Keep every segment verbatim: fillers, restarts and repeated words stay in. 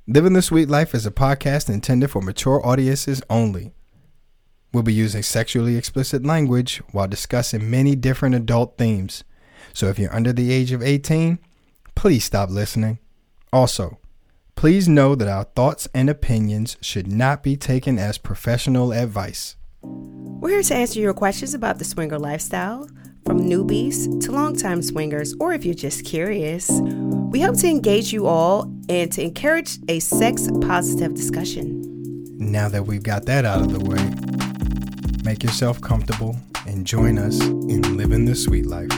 Living the Sweet Life is a podcast intended for mature audiences only. We'll be using sexually explicit language while discussing many different adult themes. So if you're under the age of eighteen, please stop listening. Also, please know that our thoughts and opinions should not be taken as professional advice. We're here to answer your questions about the swinger lifestyle, from newbies to longtime swingers, or if you're just curious. We hope to engage you all and to encourage a sex-positive discussion. Now that we've got that out of the way, make yourself comfortable and join us in Living the Sweet Life.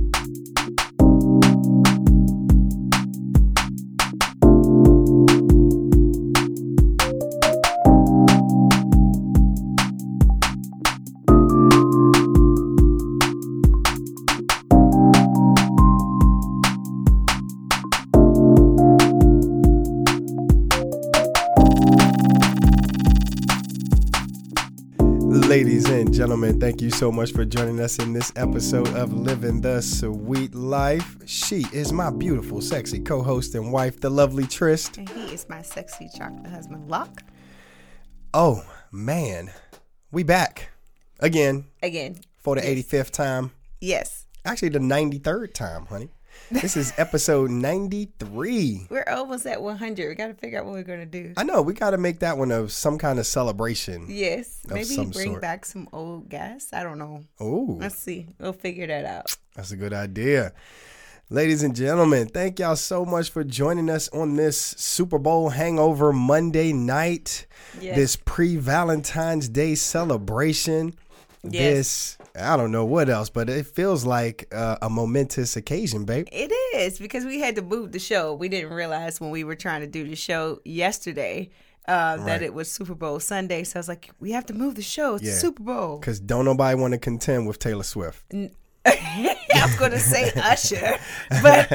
Ladies and gentlemen, thank you so much for joining us in this episode of Living the Sweet Life. She is my beautiful, sexy co-host and wife, the lovely Trist. And he is my sexy chocolate husband, Locke. Oh, man. We back. Again. Again. For the Yes. eighty-fifth time. Yes. Actually, the ninety-third time, honey. This is episode ninety-three. We're almost at one hundred. We got to figure out what we're going to do. I know. We got to make that one of some kind of celebration. Yes. Of Maybe some bring sort. back some old guests. I don't know. Oh, Let's see. We'll figure that out. that's a good idea. Ladies and gentlemen, thank y'all so much for joining us on this Super Bowl hangover Monday night. Yes. This pre-Valentine's Day celebration. Yes. This, I don't know what else, but it feels like uh, a momentous occasion, babe. It is, because we had to move the show. We didn't realize when we were trying to do the show yesterday uh, that Right. it was Super Bowl Sunday. So I was like, we have to move the show. It's Yeah. the Super Bowl. Because don't nobody want to contend with Taylor Swift. I was going to say Usher, but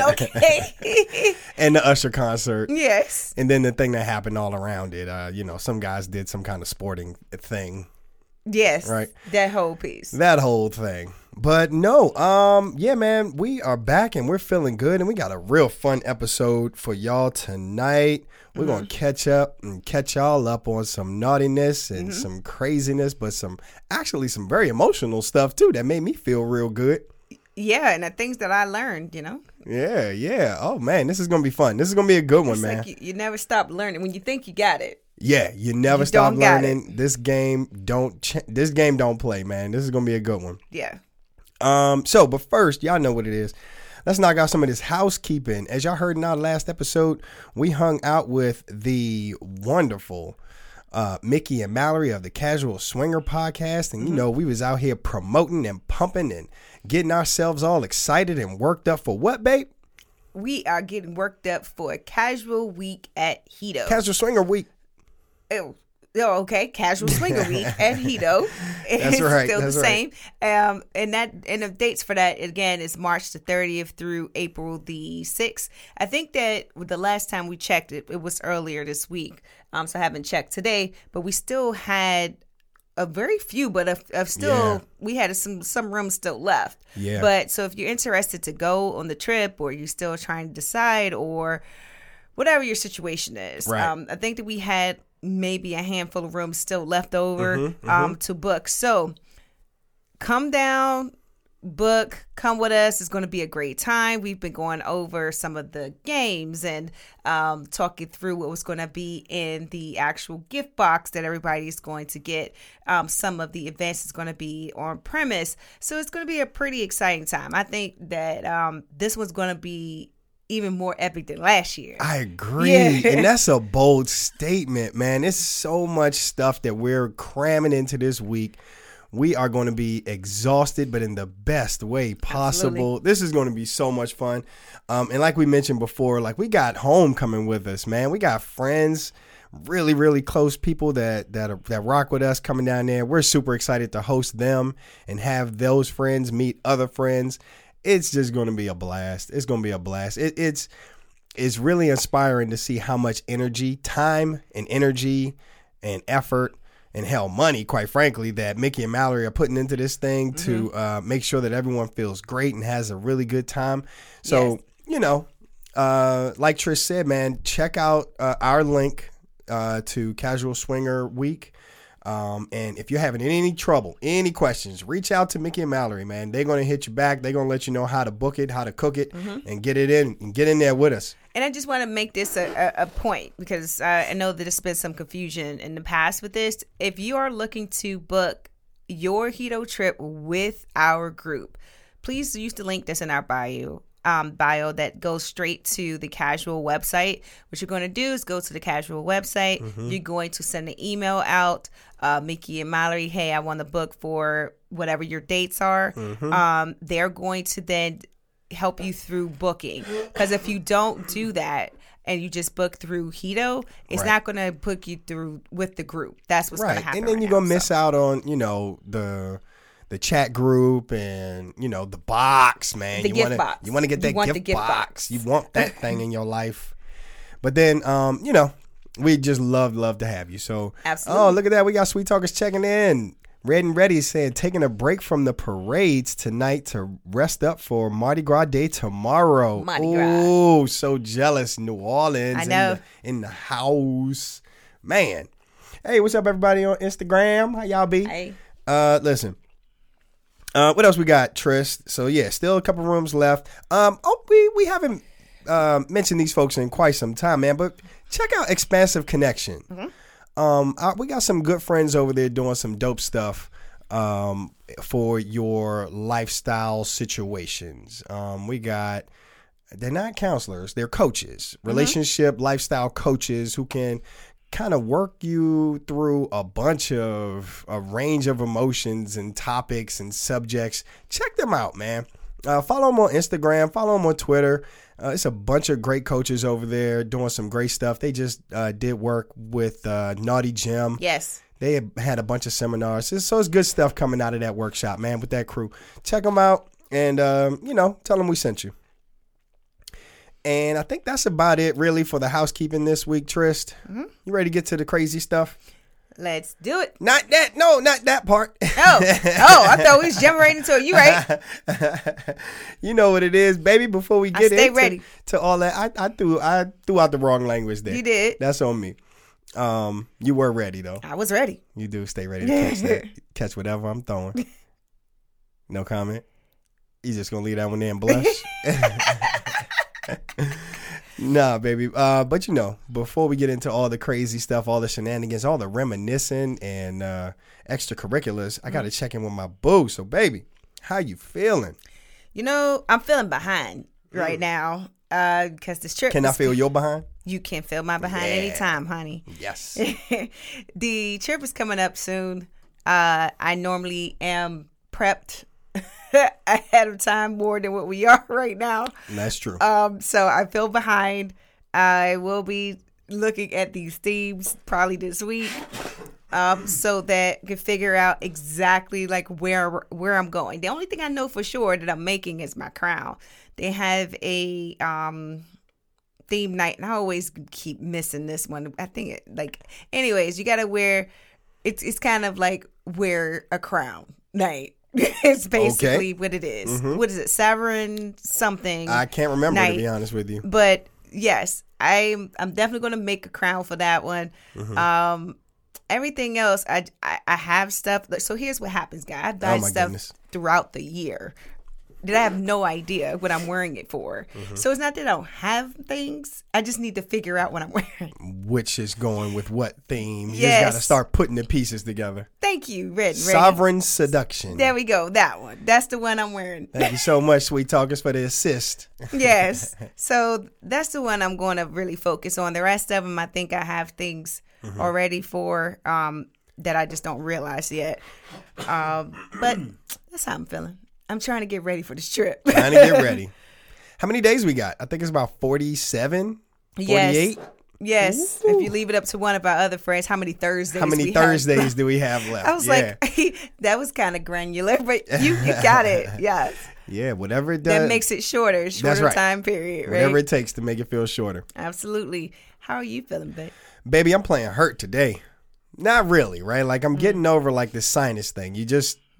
okay. And the Usher concert. Yes. And then the thing that happened all around it, uh, you know, some guys did some kind of sporting thing. Yes. Right. That whole piece. That whole thing. But no, um, yeah, man, we are back and we're feeling good, and we got a real fun episode for y'all tonight. We're Mm-hmm. gonna catch up and catch y'all up on some naughtiness and Mm-hmm. some craziness, but some actually some very emotional stuff too that made me feel real good. Yeah, and the things that I learned, you know. Yeah, yeah. Oh man, this is gonna be fun. This is gonna be a good one, It's man. like you, you never stop learning. When you think you got it. Yeah, you never You stop don't got learning. This game don't ch- this game don't play, man. This is gonna be a good one. Yeah. Um, so, but first, y'all know what it is. Let's knock out some of this housekeeping. As y'all heard in our last episode, we hung out with the wonderful uh, Mickey and Mallory of the Casual Swinger podcast. And, you know, we was out here promoting and pumping and getting ourselves all excited and worked up for what, babe? We are getting worked up for a casual week at Hito. Casual Swinger Week. Oh, oh, okay. Casual Swinger Week at Hito. That's It's right, Still that's the right. same. Um, and that and the dates for that again is March the thirtieth through April the sixth. I think that the last time we checked it, it was earlier this week. Um, so I haven't checked today, but we still had a very few, but of, of still Yeah. we had some some rooms still left. Yeah. But so if you're interested to go on the trip, or you're still trying to decide, or whatever your situation is, Right. um, I think that we had maybe a handful of rooms still left over Mm-hmm, um, to book. So come down, book, come with us. It's going to be a great time. We've been going over some of the games and um, talking through what was going to be in the actual gift box that everybody's going to get. Um, some of the events is going to be on premise. So it's going to be a pretty exciting time. I think that um, this one's going to be even more epic than last year. I agree. Yeah. And that's a bold statement, man. It's so much stuff that we're cramming into this week. We are going to be exhausted, but in the best way possible. Absolutely. This is going to be so much fun. Um, and like we mentioned before, like we got home coming with us, man. We got friends, really, really close people that that are, that rock with us coming down there. We're super excited to host them and have those friends meet other friends. It's just going to be a blast. It's going to be a blast. It, it's it's really inspiring to see how much energy, time and energy and effort and hell, money, quite frankly, that Mickey and Mallory are putting into this thing mm-hmm. to uh, make sure that everyone feels great and has a really good time. So, yes. you know, uh, like Trish said, man, check out uh, our link uh, to Casual Swinger Week. Um, and if you're having any trouble, any questions, reach out to Mickey and Mallory, man. They're going to hit you back. They're going to let you know how to book it, how to cook it, mm-hmm. and get it in and get in there with us. And I just want to make this a, a, a point because uh, I know that there's been some confusion in the past with this. If you are looking to book your Hedo trip with our group, please use the link that's in our bio. Um, bio that goes straight to the Casual website. What you're going to do is go to the Casual website. Mm-hmm. You're going to send an email out, uh, Mickey and Mallory, hey, I want to book for whatever your dates are. Mm-hmm. Um, they're going to then help you through booking. Because if you don't do that and you just book through Hedo, it's right. not going to book you through with the group. That's what's right. going to happen. And then right you're now, going to miss so. out on, you know, the... the chat group and, you know, the box, man. The you gift wanna, box. You want to get that you want gift, the gift box. box. You want that thing in your life. But then, um, you know, we just love, love to have you. So, absolutely. Oh, look at that. We got Sweet Talkers checking in. Red and Ready is saying, taking a break from the parades tonight to rest up for Mardi Gras Day tomorrow. Mardi Gras. Oh, so jealous. New Orleans. I know. In the, in the house. Man. Hey, what's up, everybody on Instagram? How y'all be? Hey. Uh, listen. Uh, what else we got, Trish? So yeah, still a couple rooms left. Um, oh, we we haven't uh, mentioned these folks in quite some time, man. But check out Expansive Connection. Mm-hmm. Um, I, we got some good friends over there doing some dope stuff um, for your lifestyle situations. Um, we got they're not counselors, they're coaches, mm-hmm. relationship lifestyle coaches who can kind of work you through a bunch of a range of emotions and topics and subjects. Check them out, man. Uh, follow them on Instagram. Follow them on Twitter. Uh, it's a bunch of great coaches over there doing some great stuff. They just uh, did work with uh, Naughty Gym. Yes. They had a bunch of seminars. So it's good stuff coming out of that workshop, man, with that crew. Check them out and, um, you know, tell them we sent you. And I think that's about it, really, for the housekeeping this week, Trist. Mm-hmm. You ready to get to the crazy stuff? Let's do it. Not that. No, not that part. Oh, oh! I thought we was jumping right into it. You right? You know what it is, baby. Before we get I stay into ready. to all that, I, I threw I threw out the wrong language there. You did. That's on me. Um, you were ready though. I was ready. You do stay ready to catch that, catch whatever I'm throwing. No comment. You just gonna leave that one there and blush. Nah, baby. Uh, but you know, before we get into all the crazy stuff, all the shenanigans, all the reminiscing and uh, extracurriculars, I got to check in with my boo. So, baby, how you feeling? You know, I'm feeling behind right mm. now because uh, this trip. Can I feel your behind? You can feel my behind yeah. anytime, honey. Yes. The trip is coming up soon. Uh, I normally am prepped ahead of time more than what we are right now. That's true. Um, so I feel behind. I will be looking at these themes probably this week, um, so that I can figure out exactly like where where I'm going. The only thing I know for sure that I'm making is my crown. They have a um theme night, and I always keep missing this one. I think it, like, anyways, you gotta wear. It's it's kind of like wear a crown night. It's basically okay. what it is. Mm-hmm. What is it? Sovereign something. I can't remember night. To be honest with you. But yes, I'm I'm definitely going to make a crown for that one. Mm-hmm. Um, everything else, I, I I have stuff. So here's what happens, guys. I've done oh stuff goodness. throughout the year that I have no idea what I'm wearing it for. Mm-hmm. So it's not that I don't have things. I just need to figure out what I'm wearing. Which is going with what theme. You yes. just got to start putting the pieces together. Thank you, Red. Sovereign Seduction. There we go. That one. That's the one I'm wearing. Thank you so much, Sweet Talkers, for the assist. Yes. So that's the one I'm going to really focus on. The rest of them, I think I have things mm-hmm. already for um, that I just don't realize yet. Um, but that's how I'm feeling. I'm trying to get ready for this trip. Trying to get ready. How many days we got? I think it's about forty-seven, forty-eight. Yes. Yes. Ooh. If you leave it up to one of our other friends, how many Thursdays How many we Thursdays have? do we have left? I was yeah. like, that was kind of granular, but you, you got it. Yes. Yeah, whatever it does. That makes it shorter, shorter right. time period, right? Whatever it takes to make it feel shorter. Absolutely. How are you feeling, babe? Baby, I'm playing hurt today. Not really, right? Like I'm mm. getting over like this sinus thing. You just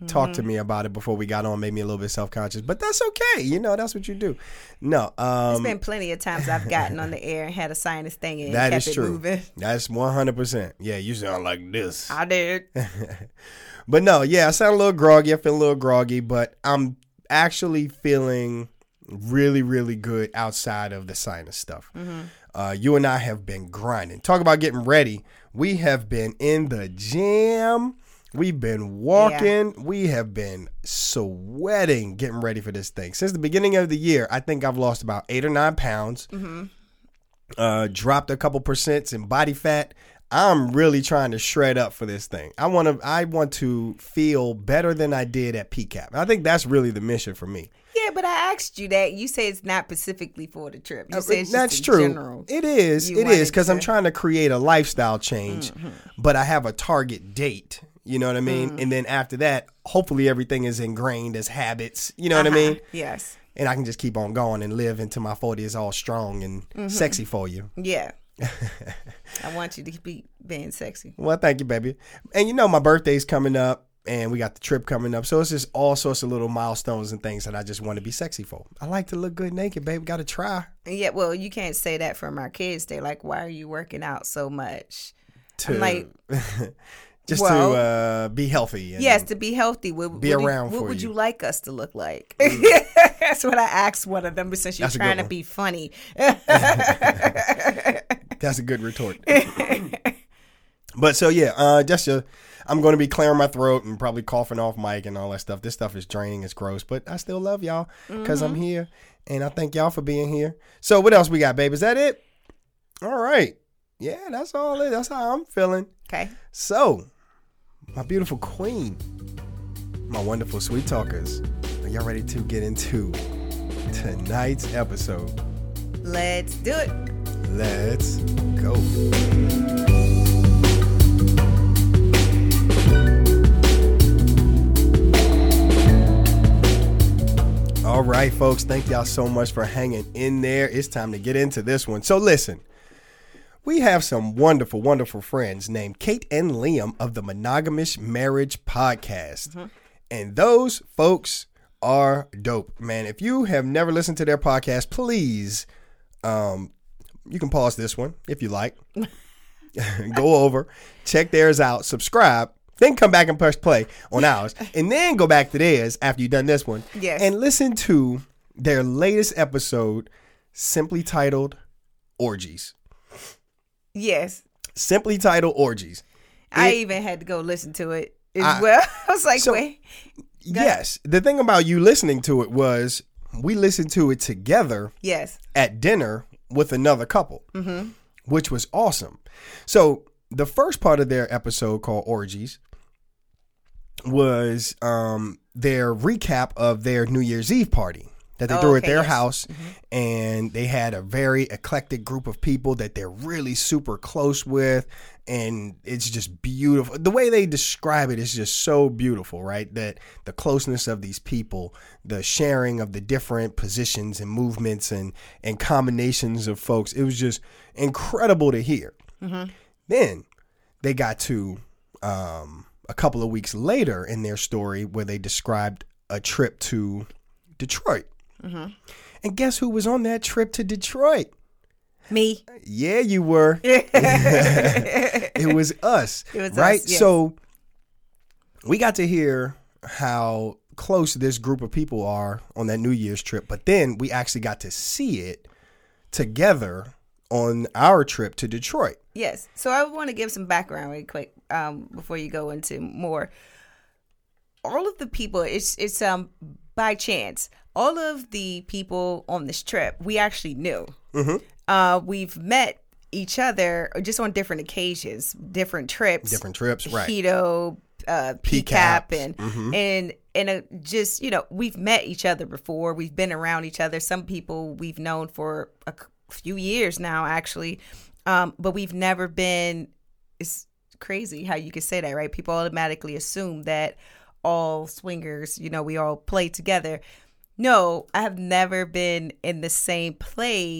talk to me about it before we got on, made me a little bit self-conscious, but that's okay. You know, that's what you do. No. Um, There's been plenty of times I've gotten on the air and had a sinus thing and that kept is it true. moving. That's one hundred percent. Yeah, you sound like this. I did. But no, yeah, I sound a little groggy. I feel a little groggy, but I'm actually feeling really, really good outside of the sinus stuff. Mm-hmm. Uh, you and I have been grinding. Talk about getting ready. We have been in the gym. We've been walking. Yeah. We have been sweating getting ready for this thing. Since the beginning of the year, I think I've lost about eight or nine pounds, mm-hmm. uh, dropped a couple percents in body fat. I'm really trying to shred up for this thing. I want to I want to feel better than I did at P CAP. I think that's really the mission for me. Yeah, but I asked you that. You say it's not specifically for the trip. You say it's that's just true. in general. It is. You it is because to... I'm trying to create a lifestyle change, mm-hmm. but I have a target date. You know what I mean? Mm-hmm. And then after that, hopefully everything is ingrained as habits. You know uh-huh. what I mean? Yes. And I can just keep on going and live into my forties all strong and mm-hmm. sexy for you. Yeah. I want you to be being sexy. Well, thank you, baby. And you know, my birthday's coming up and we got the trip coming up. So it's just all sorts of little milestones and things that I just want to be sexy for. I like to look good naked, baby. Got to try. Yeah, well, you can't say that from our kids. They're like, why are you working out so much? To, I'm like, just well, to uh, be healthy. And yes, to be healthy. What, be what around you, for What would you. you like us to look like? Mm. That's what I asked one of them, but since you're That's trying to be funny. That's a good retort. But so, yeah, uh, just uh, I'm going to be clearing my throat and probably coughing off mic and all that stuff. This stuff is draining. It's gross, but I still love y'all because mm-hmm. I'm here. And I thank y'all for being here. So what else we got, babe? Is that it? All right. Yeah, that's all it. That's how I'm feeling. Okay. So, my beautiful queen, my wonderful sweet talkers, are y'all ready to get into tonight's episode? Let's do it. Let's go. All right, folks. Thank y'all so much for hanging in there. It's time to get into this one. So listen, we have some wonderful, wonderful friends named Kate and Liam of the Monogamous Marriage Podcast. Mm-hmm. And those folks are dope, man. If you have never listened to their podcast, please, um, you can pause this one if you like. Go over, check theirs out, subscribe, then come back and press play on ours, and then go back to theirs after you've done this one. Yes. And listen to their latest episode, simply titled Orgies. Yes. Simply titled Orgies. I it, even had to go listen to it as I, well. I was like, so, wait. Yes. The thing about you listening to it was we listened to it together. Yes. At dinner with another couple, mm-hmm. which was awesome. So the first part of their episode called Orgies was um, their recap of their New Year's Eve party that they oh, threw okay, at their yes. house. Mm-hmm. And they had a very eclectic group of people that they're really super close with. And it's just beautiful. The way they describe it is just so beautiful, right? That the closeness of these people, the sharing of the different positions and movements and, and combinations of folks. It was just incredible to hear. Mm-hmm. Then they got to um, a couple of weeks later in their story where they described a trip to Detroit. Mm-hmm. And guess who was on that trip to Detroit? Me. Yeah, you were. It was us. It was right? Us, yes. So we got to hear how close this group of people are on that New Year's trip, but then we actually got to see it together on our trip to Detroit. Yes. So I want to give some background really quick um, before you go into more. All of the people, it's it's um by chance. All of the people on this trip, we actually knew. Mm-hmm. Uh, we've met each other just on different occasions, different trips, different trips, right? Keto, uh, P CAP, and mm-hmm. and and uh, just you know, we've met each other before. We've been around each other. Some people we've known for a few years now, actually, um, but we've never been. It's crazy how you could say that, right? People automatically assume that all swingers, you know, we all play together. No, I have never been in the same play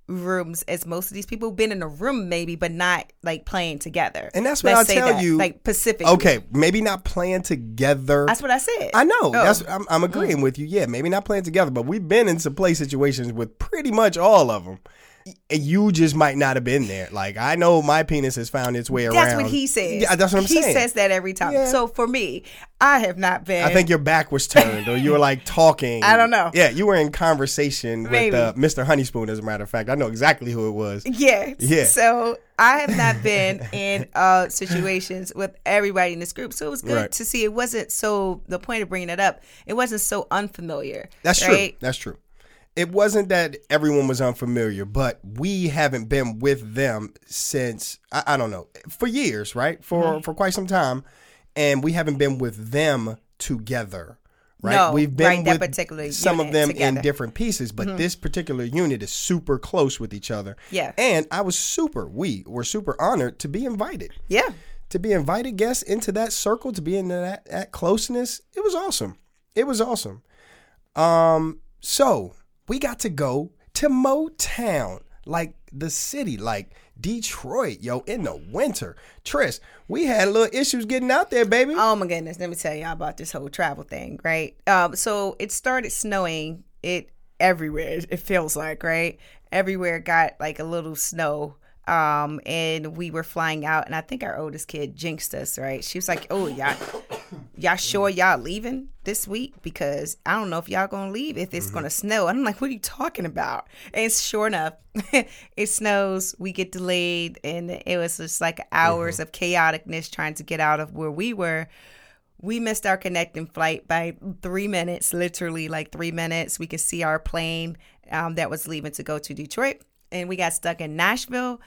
rooms as most of these people. Been in a room maybe, but not like playing together. And that's what Let's I'll say tell that, you. Like Pacific. Okay, maybe not playing together. That's what I said. I know. Oh. That's I'm, I'm agreeing mm. with you. Yeah, maybe not playing together, but we've been in some play situations with pretty much all of them. And you just might not have been there. Like, I know my penis has found its way that's around. That's what he says. Yeah, that's what I'm he saying. He says that every time. Yeah. So for me, I have not been. I think your back was turned, or you were like talking. I don't know. Yeah, you were in conversation Maybe. with uh, Mister Honeyspoon. As a matter of fact, I know exactly who it was. Yeah. Yeah. So I have not been in uh, situations with everybody in this group, so it was good right. to see. It wasn't so. The point of bringing it up, it wasn't so unfamiliar. That's right? true. That's true. It wasn't that everyone was unfamiliar, but we haven't been with them since, I, I don't know, for years, right? For mm-hmm. for quite some time. And we haven't been with them together, right? No, We've been right, with that particular some of them together. in different pieces, but mm-hmm. this particular unit is super close with each other. Yeah. And I was super, we were super honored to be invited. Yeah. To be invited guests into that circle, to be in that, that closeness. It was awesome. It was awesome. Um, so... we got to go to Motown, like the city, like Detroit, yo, in the winter. Trish, we had a little issues getting out there, baby. Oh, my goodness. Let me tell y'all about this whole travel thing, right? Um, so it started snowing it everywhere, it feels like, right? Everywhere got like a little snow. Um, and we were flying out, and I think our oldest kid jinxed us, right? She was like, oh, y'all, y'all sure y'all leaving this week? Because I don't know if y'all gonna leave if it's mm-hmm. gonna snow. And I'm like, what are you talking about? And sure enough, it snows, we get delayed, and it was just like hours mm-hmm. of chaoticness trying to get out of where we were. We missed our connecting flight by three minutes, literally like three minutes. We could see our plane um, that was leaving to go to Detroit. And we got stuck in Nashville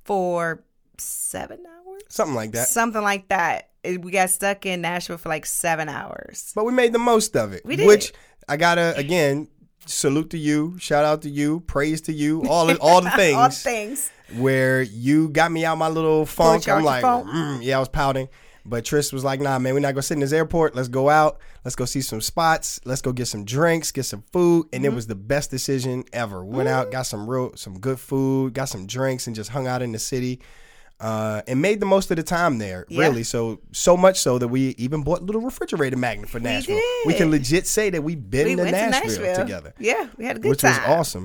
for seven hours? Something like that. Something like that. We got stuck in Nashville for like seven hours. But we made the most of it. We did. Which I got to, again, salute to you, shout out to you, praise to you, all the, all the things. all the things. Where you got me out my little funk. I'm like, mm, yeah, I was pouting. But Trish was like, nah, man, we're not going to sit in this airport. Let's go out. Let's go see some spots. Let's go get some drinks, get some food. And mm-hmm. it was the best decision ever. We went mm-hmm. out, got some real, some good food, got some drinks, and just hung out in the city. Uh, and made the most of the time there, yeah. really. So, so much so that we even bought a little refrigerator magnet for Nashville. We, we can legit say that we've been we to, Nashville to Nashville together. Yeah, we had a good which time. Which was awesome.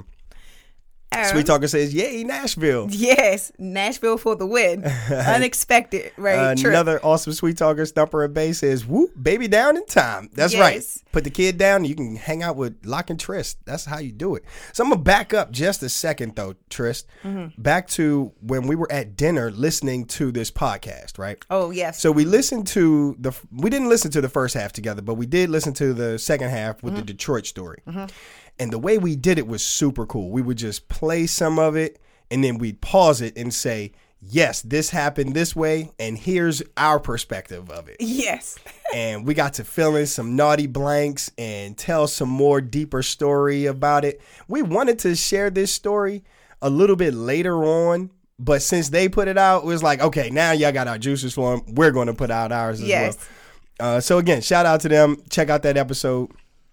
Um, Sweet Talker says, yay, Nashville. Yes, Nashville for the win. Unexpected, right? Uh, another awesome Sweet Talker, Stumper and Bay says, whoop, baby down in time. That's yes. right. Put the kid down, you can hang out with Locke and Trist. That's how you do it. So I'm going to back up just a second, though, Trist. Mm-hmm. Back to when we were at dinner listening to this podcast, right? Oh, yes. So we listened to the, we didn't listen to the first half together, but we did listen to the second half with mm-hmm. the Detroit story. Mm-hmm. And the way we did it was super cool. We would just play some of it, and then we'd pause it and say, yes, this happened this way, and here's our perspective of it. Yes. And we got to fill in some naughty blanks and tell some more deeper story about it. We wanted to share this story a little bit later on, but since they put it out, it was like, okay, now y'all got our juices flowing. We're going to put out ours as yes. well. Uh, so again, shout out to them. Check out that episode.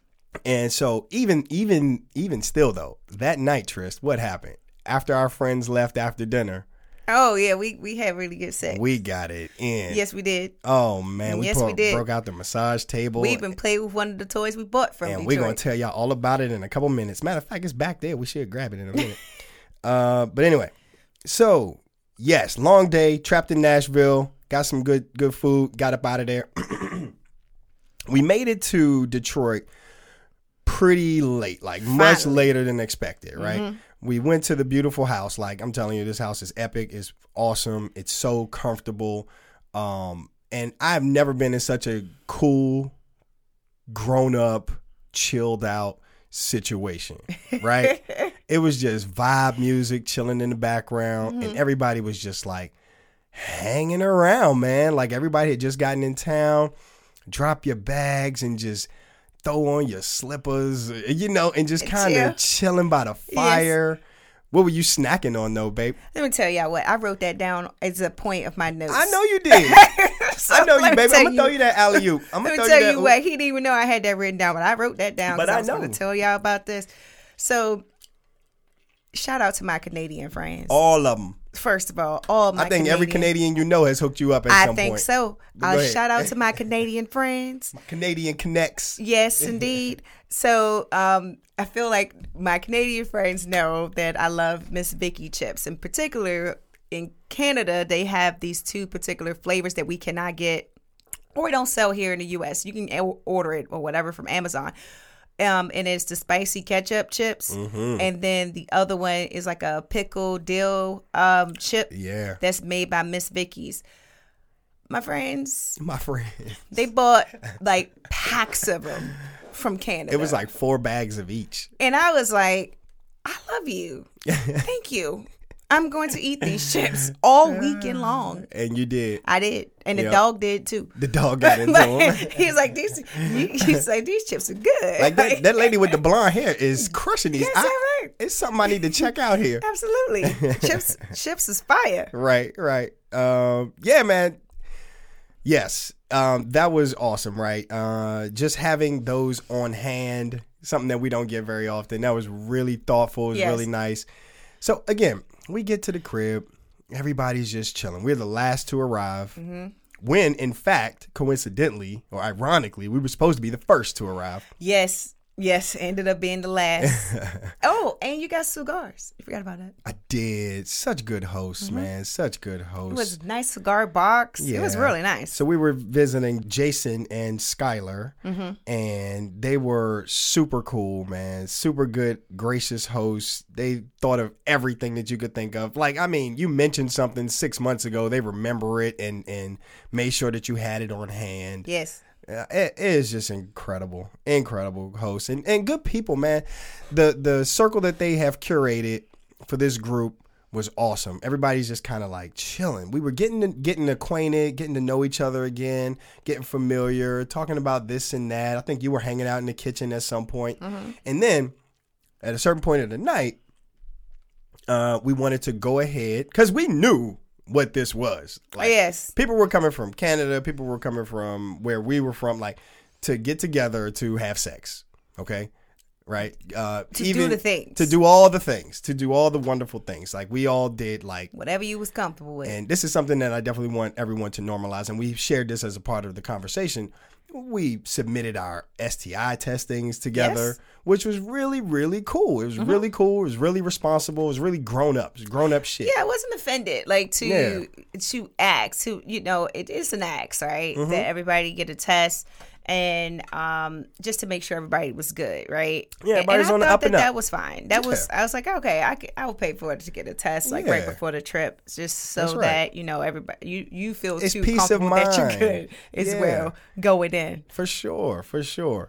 And so even even even still though, that night, Trist, what happened? After our friends left after dinner. Oh yeah, we, we had really good sex. We got it in. Yes, we did. Oh man, we, yes, bro- we did. broke out the massage table. We even played with one of the toys we bought from And Detroit. we're gonna tell y'all all about it in a couple minutes. Matter of fact, it's back there. We should grab it in a minute. uh, but anyway, so yes, long day, trapped in Nashville, got some good good food, got up out of there. We made it to Detroit pretty late, like Finally. much later than expected, right? Mm-hmm. We went to the beautiful house. Like, I'm telling you, this house is epic. It's awesome. It's so comfortable. Um, and I've never been in such a cool, grown up, chilled out situation, right? It was just vibe music, chilling in the background. Mm-hmm. And everybody was just like hanging around, man. Like everybody had just gotten in town. Drop your bags and just throw on your slippers, you know, and just kind of yeah. chilling by the fire. Yes. What were you snacking on, though, babe? Let me tell y'all what. I wrote that down as a point of my notes. I know you did. so I know you, baby. I'm going to throw you that alley-oop. I'm going to tell you, you what. He didn't even know I had that written down, but I wrote that down because I, I was going to tell y'all about this. So shout out to my Canadian friends. All of them. First of all, all my I think Canadian, every Canadian you know has hooked you up at I some think point. so. But Uh, go ahead. shout out to my Canadian friends. Canadian Connects. Yes, indeed. So um, I feel like my Canadian friends know that I love Miss Vicky chips. In particular, in Canada, they have these two particular flavors that we cannot get or we don't sell here in the U S. You can o- order it or whatever from Amazon. Um, and it's the spicy ketchup chips. Mm-hmm. And then the other one is like a pickle dill um, chip Yeah. that's made by Miss Vicky's. My friends, My friend. they bought like packs of them from Canada. It was like four bags of each. And I was like, I love you. Thank you. I'm going to eat these chips all weekend long. And you did. I did. And the Yep. dog did too. The dog got into him. He's like, these he's like, these chips are good. Like that, that lady with the blonde hair is crushing these. Yes, I- all right. It's something I need to check out here. Absolutely. Chips chips is fire. Right, right. Um, yeah, man. Yes, um, that was awesome, right? Uh, just having those on hand, something that we don't get very often. That was really thoughtful. It was Yes. really nice. So again, we get to the crib. Everybody's just chilling. We're the last to arrive. Mm-hmm. When, in fact, coincidentally or ironically, we were supposed to be the first to arrive. Yes. Yes. Ended up being the last. Oh, and you got cigars. You forgot about that. I did. Such good hosts, man. Such good hosts. It was a nice cigar box. It was Yeah. really nice. So we were visiting Jason and Skylar, Mm-hmm. and they were super cool, man. Super good, gracious hosts. They thought of everything that you could think of. Like, I mean, you mentioned something six months ago. They remember it and, and made sure that you had it on hand. Yes. Uh, It, it is just incredible, incredible hosts and, and good people, man. The the circle that they have curated for this group was awesome. Everybody's just kind of like chilling. We were getting getting acquainted, getting to know each other again, getting familiar, talking about this and that. I think you were hanging out in the kitchen at some point. Mm-hmm. And then at a certain point of the night, uh, we wanted to go ahead because we knew what this was. Like, Yes. people were coming from Canada. People were coming from where we were from, like to get together to have sex. Okay. Right. Uh, To do the things. To do all the things. To do all the wonderful things. Like we all did. Like, Whatever you was comfortable with. and this is something that I definitely want everyone to normalize. And we shared this as a part of the conversation. We submitted our S T I testings together, Yes. which was really, really cool. It was really cool. It was really responsible. It was really grown up. It was grown up shit. Yeah, I wasn't offended. Like to Yeah. to ask, to you know, it is an ask, right? Mm-hmm. That everybody get a test, and um, just to make sure everybody was good, right? Yeah, And- everybody's and I on the thought up that and up. That was fine. That was. I was like, okay, I could, I will pay for it to get a test, like right Yeah. before the trip, just so That's right. that you know everybody, you you feel It's too peace of comfortable that you're mind. good as Yeah. well going in. For sure, for sure.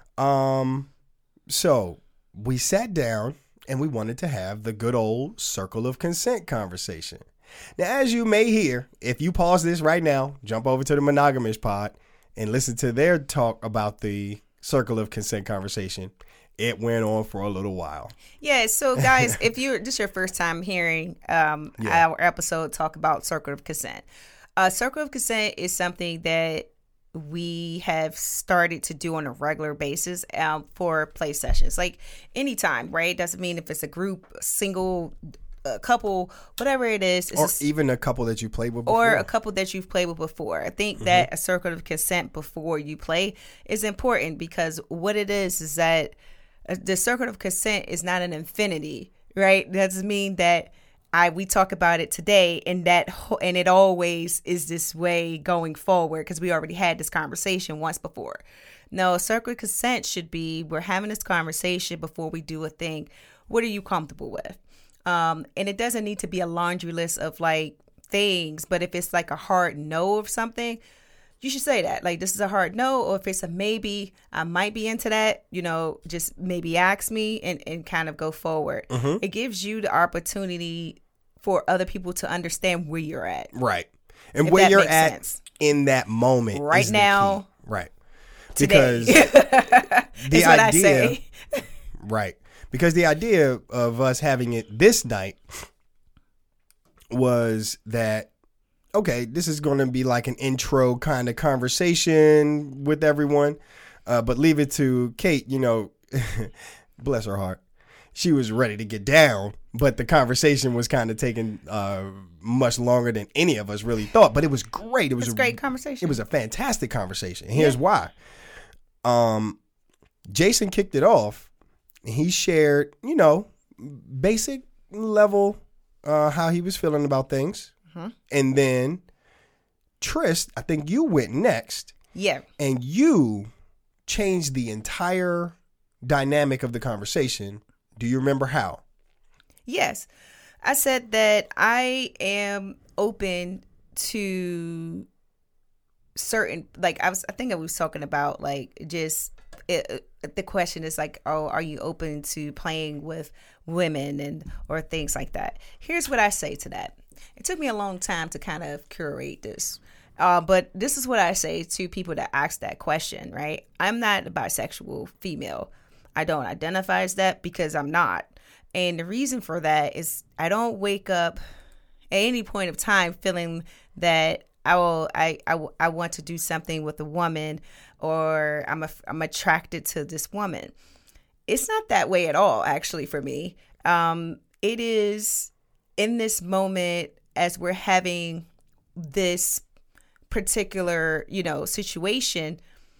Um, so we sat down and we wanted to have the good old circle of consent conversation. Now, as you may hear, if you pause this right now, jump over to the Monogamous Pod and listen to their talk about the circle of consent conversation. It went on for a little while. Yeah, so guys, if you're this is your first time hearing um, Yeah. our episode talk about circle of consent, uh, circle of consent is something that we have started to do on a regular basis um, for play sessions, like anytime, right? Doesn't mean if it's a group, a single, a couple, whatever it is, it's Or a s- even a couple that you played with before. or a couple that you've played with before. I think that a circle of consent before you play is important because what it is is that uh, the circle of consent is not an infinity, right? That doesn't mean that I we talk about it today and that ho- and it always is this way going forward because we already had this conversation once before. No, circle of consent should be we're having this conversation before we do a thing. What are you comfortable with? Um, and it doesn't need to be a laundry list of like things, but if it's like a hard no of something, you should say that. Like, this is a hard no, or if it's a maybe, I might be into that, you know, just maybe ask me and, and kind of go forward. Mm-hmm. It gives you the opportunity for other people to understand where you're at. Right. And If where that you're makes at sense. in that moment. Right is the now, key. Right. Today. Because the Is what I idea, say. right. Because the idea of us having it this night was that, okay, this is going to be like an intro kind of conversation with everyone, uh, but leave it to Kate, you know, bless her heart. she was ready to get down, but the conversation was kind of taking uh, much longer than any of us really thought. But it was great. It was It's a great conversation. It was a fantastic conversation. And here's yeah. why. Um, Jason kicked it off. He shared, you know, basic level uh, how he was feeling about things. Mm-hmm. And then Trist, I think you went next. Yeah. And you changed the entire dynamic of the conversation. Do you remember how? Yes. I said that I am open to certain, like I was, I think I was talking about like just, it, the question is like, oh, are you open to playing with women and, or things like that? Here's what I say to that. It took me a long time to kind of curate this. Uh, but this is what I say to people that ask that question, right? I'm not a bisexual female. I don't identify as that because I'm not. And the reason for that is I don't wake up at any point of time feeling that I will, I, I, I want to do something with a woman or I'm a, I'm attracted to this woman. It's not that way at all, actually, for me. Um, it is in this moment as we're having this particular, you know, situation,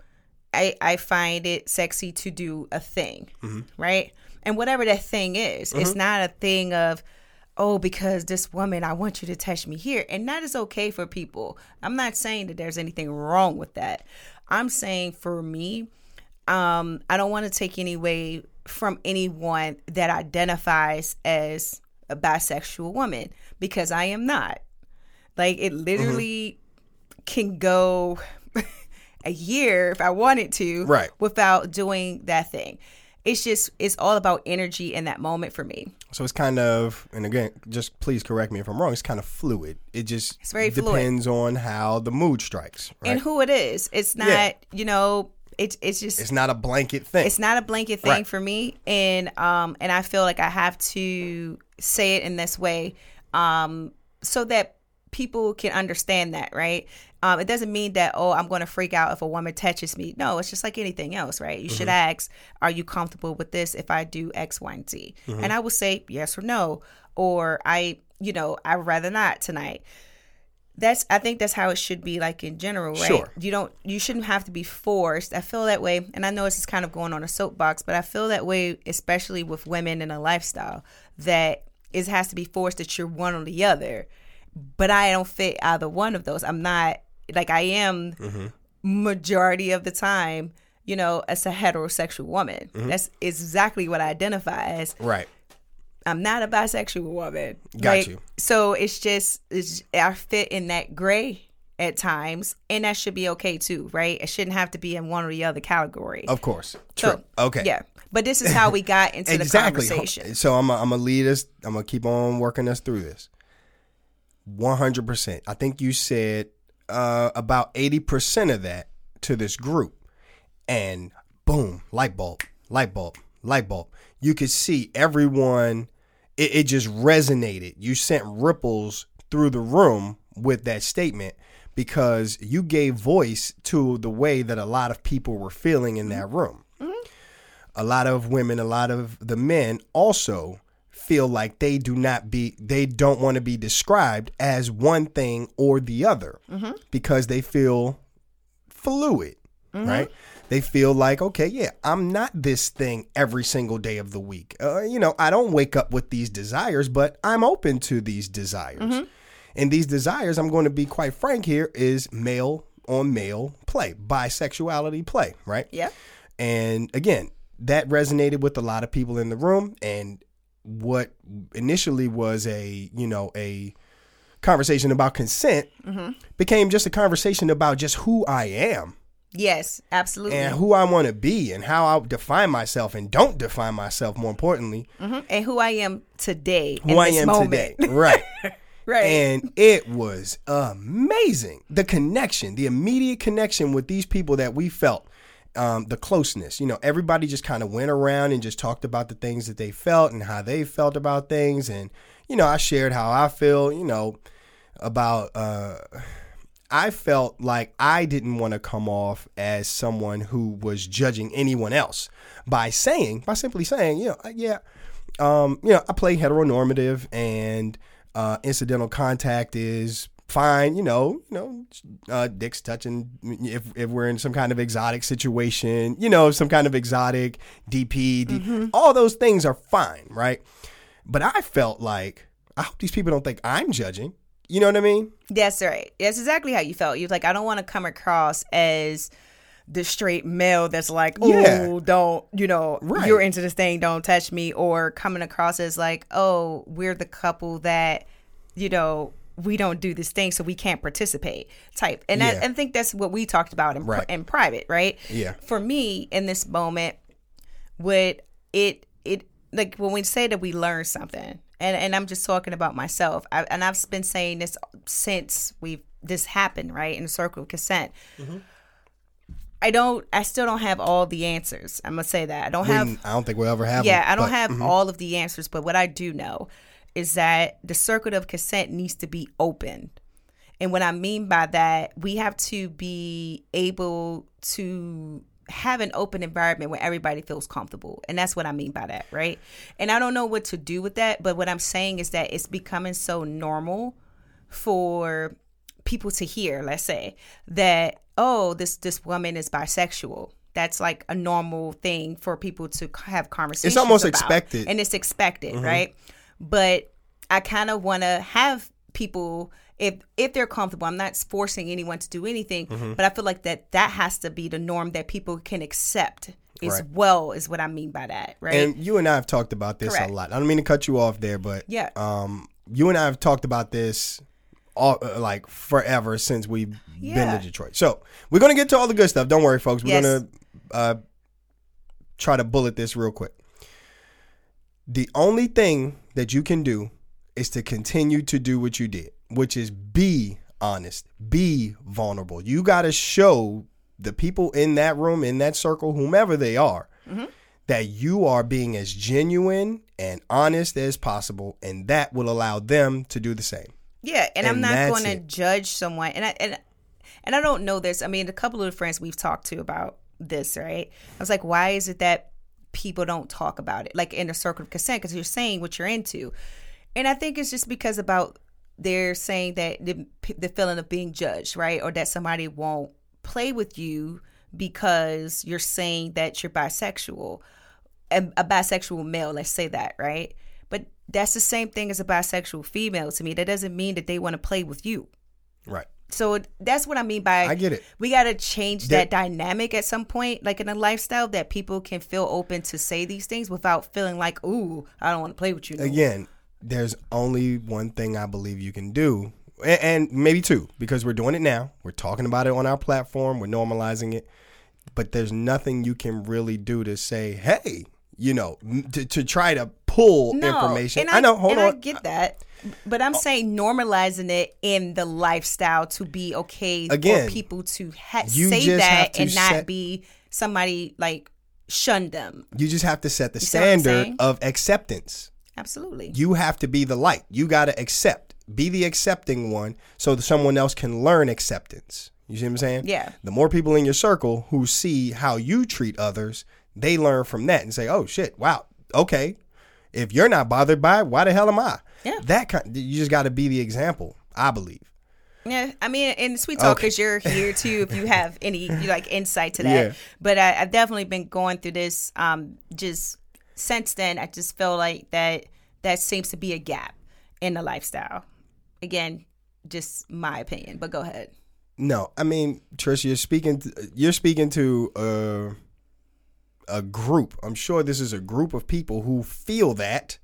I, I find it sexy to do a thing, mm-hmm. right? And whatever that thing is, mm-hmm. it's not a thing of, oh, because this woman, I want you to touch me here. And that is okay for people. I'm not saying that there's anything wrong with that. I'm saying for me, um, I don't want to take any away from anyone that identifies as a bisexual woman because I am not. Like it literally mm-hmm. can go a year if I wanted to, right, without doing that thing. It's just, it's all about energy in that moment for me. So it's kind of, and again, just please correct me if I'm wrong, it's kind of fluid. It just it's very depends fluid. on how the mood strikes. Right? And who it is. It's not, yeah. you know, it's it's just. It's not a blanket thing. It's not a blanket thing right. for me. And um and I feel like I have to say it in this way um so that people can understand that, right? Um, it doesn't mean that, oh, I'm going to freak out if a woman touches me. No, it's just like anything else, right? You mm-hmm. should ask, are you comfortable with this if I do X, Y, and Z? Mm-hmm. And I will say yes or no, or I, you know, I'd rather not tonight. That's, I think that's how it should be, like in general, right? Sure. You don't, you shouldn't have to be forced. I feel that way, and I know this is kind of going on a soapbox, but I feel that way, especially with women in a lifestyle, that it has to be forced that you're one or the other. But I don't fit either one of those. I'm not. Like I am mm-hmm. majority of the time, you know, as a heterosexual woman. Mm-hmm. That's exactly what I identify as. Right. I'm not a bisexual woman. Got like, you. So it's just, it's, I fit in that gray at times, and that should be okay too, right? It shouldn't have to be in one or the other category. Of course. True. So, okay. Yeah. But this is how we got into exactly. the conversation. So I'm going to lead us, I'm going to keep on working us through this. one hundred percent. I think you said uh, about eighty percent of that to this group. And boom, light bulb, light bulb, light bulb. You could see everyone, it, it just resonated. You sent ripples through the room with that statement because you gave voice to the way that a lot of people were feeling in that room. Mm-hmm. A lot of women, a lot of the men also feel like they do not be, they don't want to be described as one thing or the other mm-hmm. because they feel fluid, mm-hmm. right? They feel like, okay, yeah, I'm not this thing every single day of the week. Uh, you know, I don't wake up with these desires, but I'm open to these desires. Mm-hmm. And these desires, I'm going to be quite frank here, is male on male play, bisexuality play, right? Yeah. And again, that resonated with a lot of people in the room, and what initially was a, you know, a conversation about consent mm-hmm. became just a conversation about just who I am. Yes, absolutely. And who I want to be and how I define myself and don't define myself, more importantly. Mm-hmm. And who I am today. Who I am moment. today. Right. Right. And it was amazing. The connection, the immediate connection with these people that we felt. Um, the closeness, you know, everybody just kind of went around and just talked about the things that they felt and how they felt about things. And, you know, I shared how I feel, you know, about, uh, I felt like I didn't want to come off as someone who was judging anyone else by saying, by simply saying, you know, yeah, um, you know, I play heteronormative, and uh, incidental contact is fine. You know, you know, uh, dicks touching if if we're in some kind of exotic situation. You know, some kind of exotic D P. D, mm-hmm. All those things are fine, right? But I felt like I hope these people don't think I'm judging. You know what I mean? That's right. That's exactly how you felt. You're like, I don't want to come across as the straight male that's like, oh, yeah. don't, you know, right. you're into this thing, don't touch me, or coming across as like, oh, we're the couple that, you know, we don't do this thing, so we can't participate type. And yeah. I, I think that's what we talked about in, right. in private, right? Yeah. For me, in this moment, what it, it, like when we say that we learn something, and, and I'm just talking about myself, I, and I've been saying this since we've, this happened, right, in the circle of consent. Mm-hmm. I don't, I still don't have all the answers. I'm going to say that. I don't have. I don't think we'll ever have Yeah, them, I don't but, have mm-hmm. all of the answers, but what I do know is that the circuit of consent needs to be open. And what I mean by that, we have to be able to have an open environment where everybody feels comfortable. And that's what I mean by that, right? And I don't know what to do with that, but what I'm saying is that it's becoming so normal for people to hear, let's say, that, oh, this this woman is bisexual. That's like a normal thing for people to have conversations It's almost about. expected. And it's expected, Mm-hmm. right? But I kind of want to have people, if if they're comfortable, I'm not forcing anyone to do anything, Mm-hmm. but I feel like that that has to be the norm that people can accept as Right. well, is what I mean by that, right? And you and I have talked about this Correct. a lot. I don't mean to cut you off there, but Yeah. um, you and I have talked about this all uh, like forever since we've Yeah. been to Detroit. So we're gonna get to all the good stuff. Don't worry, folks. We're Yes. gonna uh, try to bullet this real quick. The only thing that you can do is to continue to do what you did, which is be honest, be vulnerable. You got to show the people in that room, in that circle, whomever they are, mm-hmm. that you are being as genuine and honest as possible, and that will allow them to do the same. Yeah, and, And I'm not that's going to it. judge someone, and I and and I don't know this. I mean, a couple of the friends we've talked to about this, right? I was like, why is it that people don't talk about it, like in the circle of consent? Because you're saying what you're into, and I think it's just because about they're saying that the, the feeling of being judged, right, or that somebody won't play with you because you're saying that you're bisexual, a, a bisexual male. Let's say that, right? But that's the same thing as a bisexual female to me. That doesn't mean that they want to play with you. Right. So that's what I mean by I get it. We got to change That- that dynamic at some point, like in a lifestyle, that people can feel open to say these things without feeling like, ooh, I don't want to play with you. No more. Again, there's only one thing I believe you can do, and, and maybe two, because we're doing it now. We're talking about it on our platform. We're normalizing it. But there's nothing you can really do to say, hey, you know, m- to, to try to pull No, information. and I, know, hold and on. I get that. But I'm saying normalizing it in the lifestyle to be okay Again, for people to ha- you say just have that to and not set- be somebody like shun them. You just have to set the You see what I'm standard saying? of acceptance. Absolutely. You have to be the light. You got to accept. Be the accepting one so that someone else can learn acceptance. You see what I'm saying? Yeah. The more people in your circle who see how you treat others, they learn from that and say, oh, shit, wow, okay. If you're not bothered by it, why the hell am I? Yeah. That kind, you just got to be the example, I believe. Yeah, I mean, and Sweet Talk, Okay. because you're here too, if you have any you like insight to that. Yeah. But I, I've definitely been going through this. Um, just since then, I just feel like that that seems to be a gap in the lifestyle. Again, just my opinion. But go ahead. No, I mean, Trish, you're speaking. To, you're speaking to uh, a group. I'm sure this is a group of people who feel that,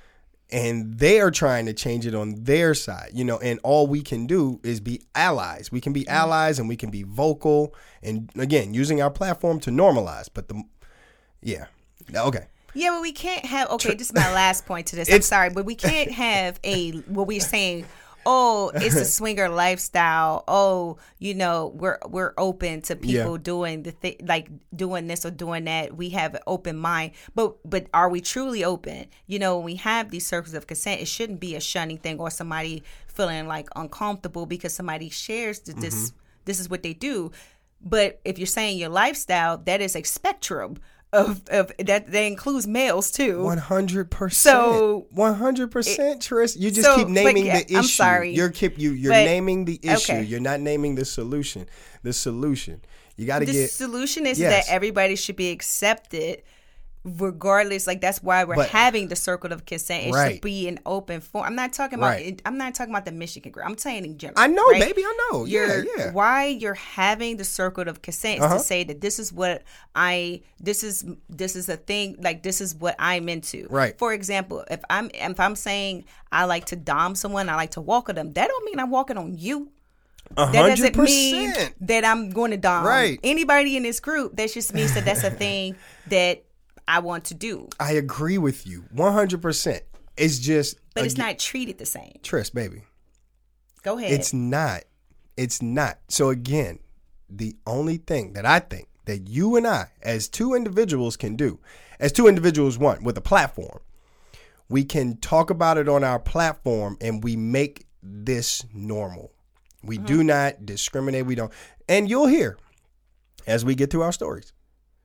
and they are trying to change it on their side. You know, and all we can do is be allies. We can be allies, and we can be vocal, and again, using our platform to normalize. But the, yeah, okay. Yeah, but we can't have. Okay, this is my last point to this. I'm It's- sorry, but we can't have a what we're saying. Oh, it's a swinger lifestyle. Oh, you know, we're we're open to people Yeah. doing the thi- like doing this or doing that. We have an open mind, but but are we truly open? You know, when we have these circles of consent, it shouldn't be a shunning thing or somebody feeling like uncomfortable because somebody shares that this Mm-hmm. this is what they do. But if you're saying your lifestyle, that is a spectrum of, of that that includes males too. One hundred percent. So one hundred percent, Tris. You just so, keep naming yeah, the issue. I'm sorry. You're keep you you're But- naming the issue. okay. You're not naming the solution. The solution. You got to The get. solution is Yes. that everybody should be accepted, regardless. Like that's why we're But- having the circle of consent. It Right. should be an open forum. I'm not talking about. Right. I'm not talking about the Michigan group. I'm saying in general. I know, right? baby. I know. You're, yeah, yeah. Why you're having the circle of consent is Uh-huh. to say that this is what I. This is this is a thing. Like this is what I'm into. Right. For example, if I'm if I'm saying I like to dom someone, I like to walk with them. That don't mean I'm walking on you. A That hundred doesn't mean percent. that I'm going to dom Right. anybody in this group. That just means that that's a thing that I want to do. I agree with you. One hundred percent. It's just. But it's again- not treated the same. Tris, baby. Go ahead. It's not. It's not. So again, the only thing that I think that you and I, as two individuals, can do, as two individuals, one with a platform, we can talk about it on our platform, and we make this normal. We Mm-hmm. do not discriminate. We don't, and you'll hear as we get through our stories.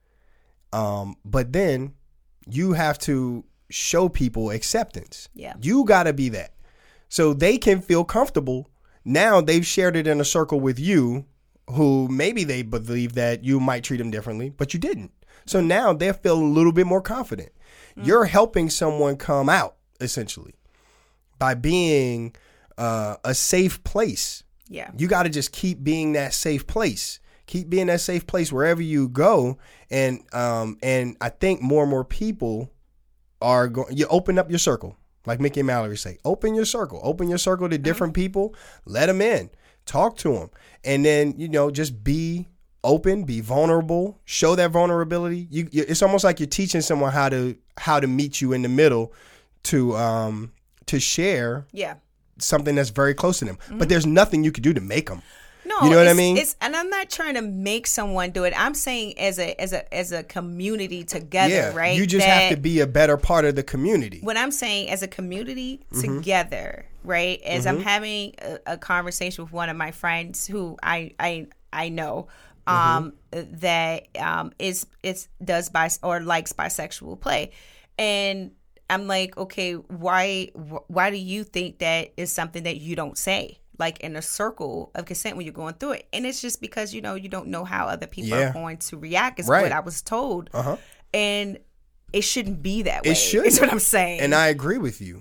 Um, but then you have to show people acceptance. Yeah. You got to be that. So they can feel comfortable. Now they've shared it in a circle with you who maybe they believe that you might treat them differently, but you didn't. So now they feel a little bit more confident. Mm-hmm. You're helping someone come out, essentially, by being uh, a safe place. Yeah. You got to just keep being that safe place. Keep being that safe place wherever you go. And um, and I think more and more people are going, you open up your circle. Like Mickey and Mallory say, open your circle, open your circle to different mm-hmm. people, let them in, talk to them. And then, you know, just be open, be vulnerable, show that vulnerability. You, you, it's almost like you're teaching someone how to, how to meet you in the middle to, um, to share yeah. something that's very close to them. Mm-hmm. But there's nothing you could do to make them. No, you know what I it's, mean? It's, and I'm not trying to make someone do it. I'm saying as a as a as a community together, yeah, right? You just that have to be a better part of the community. What I'm saying as a community Mm-hmm. together, right? As Mm-hmm. I'm having a, a conversation with one of my friends who I I I know Mm-hmm. um, that um, is is does bis or likes bisexual play, and I'm like, okay, why why do you think that is something that you don't say? Like in a circle of consent when you're going through it. And it's just because, you know, you don't know how other people yeah. are going to react is right. what I was told. Uh-huh. And it shouldn't be that way. It should. Is what I'm saying. And I agree with you.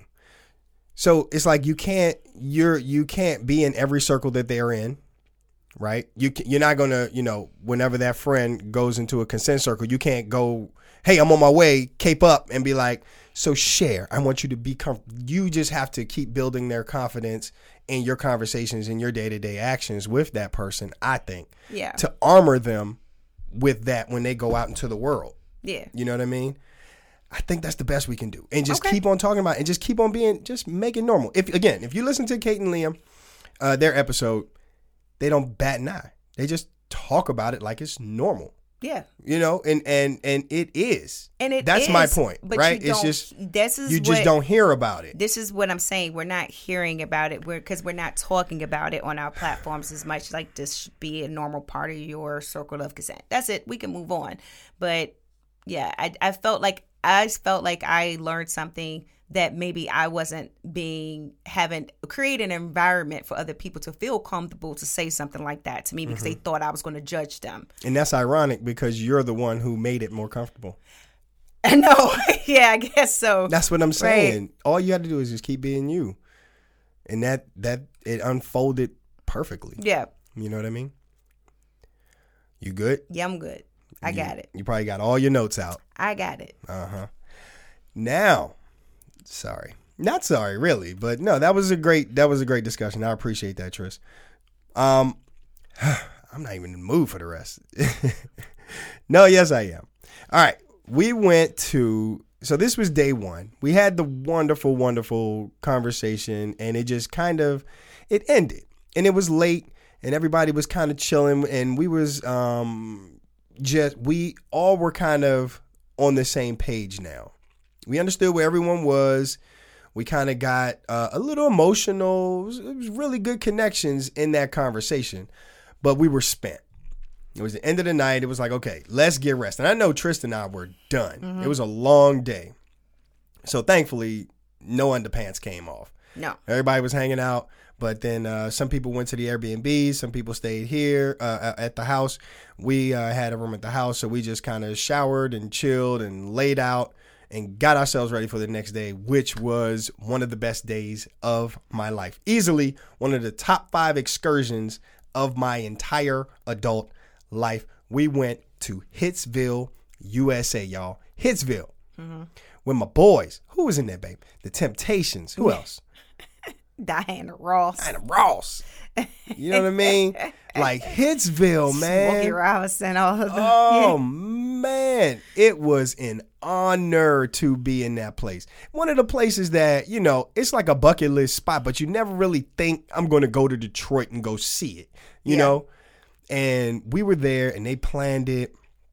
So it's like you can't you're you can't be in every circle that they're in, right? You you're not gonna, you know, whenever that friend goes into a consent circle, you can't go, hey, I'm on my way, cape up, and be like, so share. I want you to be comfortable. You just have to keep building their confidence in your conversations and your day-to-day actions with that person, I think. Yeah. To armor them with that when they go out into the world. Yeah. You know what I mean? I think that's the best we can do. And just Okay. keep on talking about it and just keep on being, just make it normal. If again, if you listen to Kate and Liam, uh, their episode, they don't bat an eye. They just talk about it like it's normal. Yeah. You know, and and and it is. And it That's is, my point, but right? You It's don't, just this is you just what, don't hear about it. This is what I'm saying. We're not hearing about it. We're because we're not talking about it on our platforms as much. Like this should be a normal part of your circle of consent. That's it. We can move on. But yeah, I I felt like I felt like I learned something that maybe I wasn't being having create an environment for other people to feel comfortable to say something like that to me because Mm-hmm. they thought I was going to judge them. And that's ironic because you're the one who made it more comfortable. I know. Yeah, I guess so. That's what I'm saying. Right. All you have to do is just keep being you. And that that it unfolded perfectly. Yeah. You know what I mean? You good? Yeah, I'm good. I You- got it. You probably got all your notes out. I got it. Uh-huh. Now, sorry. Not sorry, really, but no, that was a great that was a great discussion. I appreciate that, Tris. Um I'm not even in the mood for the rest. No, yes I am. All right. We went to so this was day one. We had the wonderful, wonderful conversation and it just kind of it ended. And it was late and everybody was kind of chilling and we was um just we all were kind of on the same page now. We understood where everyone was. We kind of got uh, a little emotional. It was, it was really good connections in that conversation, but we were spent. It was the end of the night. It was like, okay, let's get rest. And I know Tristan and I were done. Mm-hmm. It was a long day. So thankfully, no underpants came off. No. Everybody was hanging out. But then uh, some people went to the Airbnb. Some people stayed here uh, at the house. We uh, had a room at the house. So we just kind of showered and chilled and laid out and got ourselves ready for the next day, which was one of the best days of my life. Easily one of the top five excursions of my entire adult life. We went to Hitsville, U S A, y'all. Hitsville. Mm-hmm. With my boys. Who was in there, babe? The Temptations. Who else? Diana Ross. Diana Ross. You know what I mean? Like Hitsville, man. Smokey Robinson, all of them. Oh, Yeah. man. It was an honor to be in that place. One of the places that, you know, it's like a bucket list spot, but you never really think I'm going to go to Detroit and go see it, you Yeah. know? And we were there and they planned it.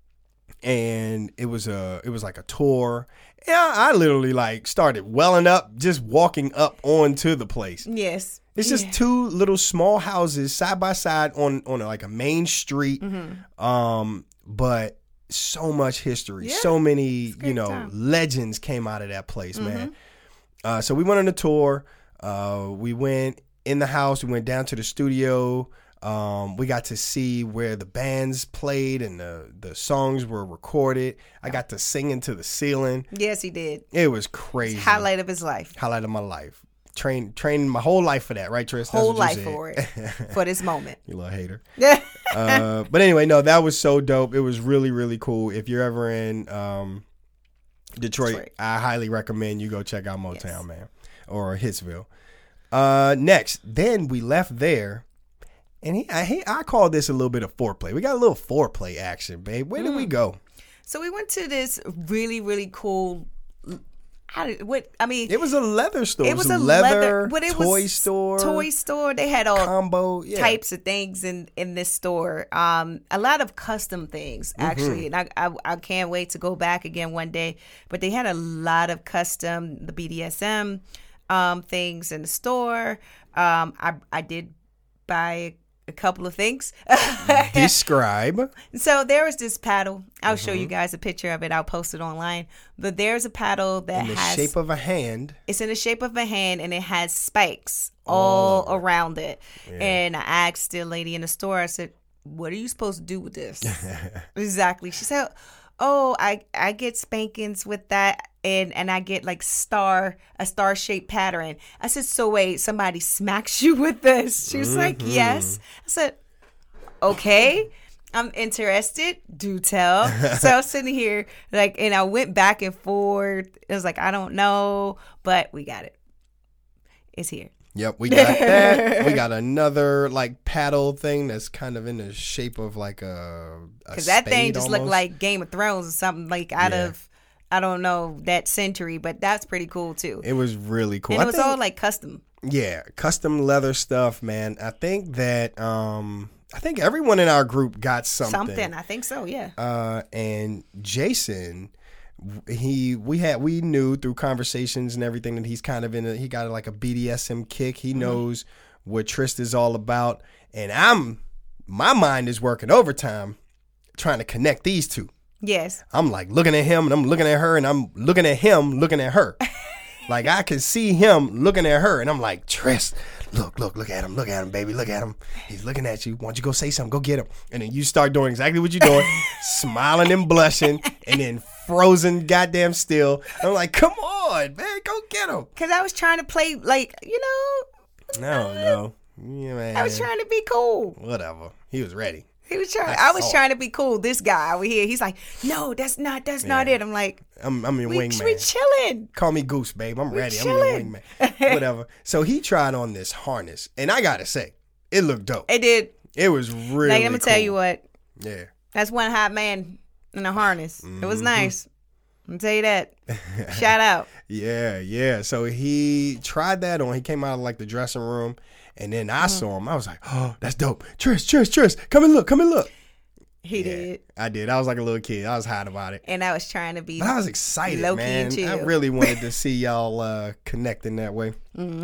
And it was a, it was like a tour. And I, I literally like started welling up, just walking up onto the place. Yes. It's Yeah. just two little small houses side by side on on a, like a main street. Mm-hmm. Um, but so much history, Yeah. so many, It's a great you know, time. legends came out of that place, Mm-hmm. man. Uh, so we went on a tour. Uh, we went in the house. We went down to the studio. Um, we got to see where the bands played and the, the songs were recorded. I got to sing into the ceiling. Yes, he did. It was crazy. Highlight of his life. Highlight of my life. Train, training my whole life for that, right, Tris? That's Whole what you life said. for it. For this moment. You little hater. uh, but anyway, no, that was so dope. It was really, really cool. If you're ever in um, Detroit, Detroit. I highly recommend you go check out Motown, Yes. man, or Hitsville. Uh, next, then we left there, and he, I, he, I call this a little bit of foreplay. We got a little foreplay action, babe. Where did we go? So we went to this really, really cool. How did what? I mean, It was a leather store. it was a leather, leather, but it toy was store, Toy store. They had all combo, yeah. types of things in in this store. Um, a lot of custom things Mm-hmm. actually, and I, I I can't wait to go back again one day. But they had a lot of custom the B D S M um things in the store. Um, I I did buy a couple of things. Describe. So there was this paddle. I'll show Mm-hmm. you guys a picture of it. I'll post it online. But there's a paddle that In the has shape of a hand. it's in the shape of a hand and it has spikes all Oh. around it. And I asked the lady in the store, I said, what are you supposed to do with this? Exactly. She said, oh, I, I get spankings with that and, and I get like star, a star shaped pattern. I said, so wait, somebody smacks you with this? She was like, yes. I said, okay. I'm interested. Do tell. So I was sitting here, like, and I went back and forth. It was like, I don't know, but we got it. It's here. Yep, we got that. We got another like paddle thing that's kind of in the shape of like a Because that thing just looked like Game of Thrones or something like out Yeah. of, I don't know, that century, but that's pretty cool too. It was really cool. and I it was think- all like custom. yeah, custom leather stuff, man. I think that um I think everyone in our group got something. Something. I think so, yeah. Uh, and Jason, he we had we knew through conversations and everything that he's kind of in a he got like a B D S M kick. He knows what Trist is all about, and I'm my mind is working overtime trying to connect these two. Yes. I'm like looking at him and I'm looking at her and I'm looking at him looking at her. Like I can see him looking at her and I'm like, Trist, look, look, look at him, look at him, baby, look at him. He's looking at you. Why don't you go say something? Go get him. And then you start doing exactly what you're doing, smiling and blushing, and then frozen goddamn still. I'm like, come on, man, go get him. Because I was trying to play, like, you know, No, no. Yeah, man. I was trying to be cool. Whatever. He was ready. He was trying. I I was saw trying to be cool. This guy over here, he's like, no, that's not. That's not Yeah. it. I'm like, I'm, I'm your we, wingman. we chilling. Call me Goose, babe. I'm ready. I'm chilling. your wingman. Whatever. So he tried on this harness, and I gotta say, it looked dope. It did. It was really. Like, let me tell cool. you what. Yeah. That's one hot man in a harness. It Mm-hmm. was nice. I'll tell you that. Shout out. Yeah, yeah. So he tried that on. He came out of like the dressing room, and then I Mm-hmm. saw him. I was like, oh, that's dope. Tris, Tris, Tris, come and look, come and look. He Yeah, did. I did. I was like a little kid. I was hot about it. And I was trying to be. But I was excited, Low-key man. and chill. I really wanted to see y'all uh, connecting that way. Mm-hmm.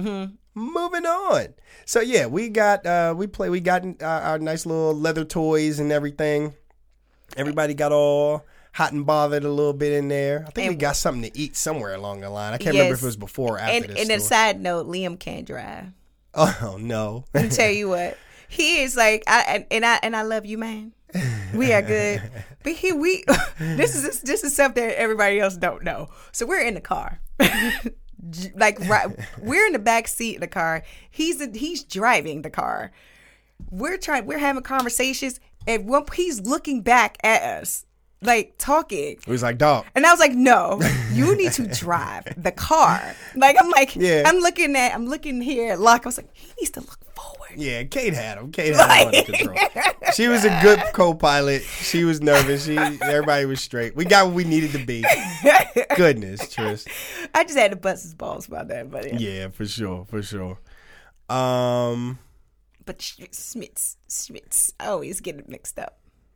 moving on. So yeah, we got uh, we play. We got uh, our nice little leather toys and everything. Everybody got all hot and bothered a little bit in there. I think And- we got something to eat somewhere along the line. I can't remember if Yes. it was before or after And, this. and a story. side note, Liam can't drive. Oh no! Let me tell you what, he is like, I and, and I and I love you, man. We are good, but he we this is this is something everybody else don't know. So we're in the car, like right, we're in the back seat of the car. He's he's driving the car. We're trying. We're having conversations, and one, he's looking back at us, like talking. It was like, dog. And I was like, no, you need to drive the car. Like, I'm like, Yeah. I'm looking at, I'm looking here at Locke. I was like, he needs to look forward. Yeah, Kate had him. Kate had him under control. She was a good co-pilot. She was nervous. She, everybody was straight. We got what we needed to be. Goodness, Tris. I just had to bust his balls about that, but yeah. Yeah, for sure, for sure. Um, But Schmitz, Schmitz, I always get it mixed up.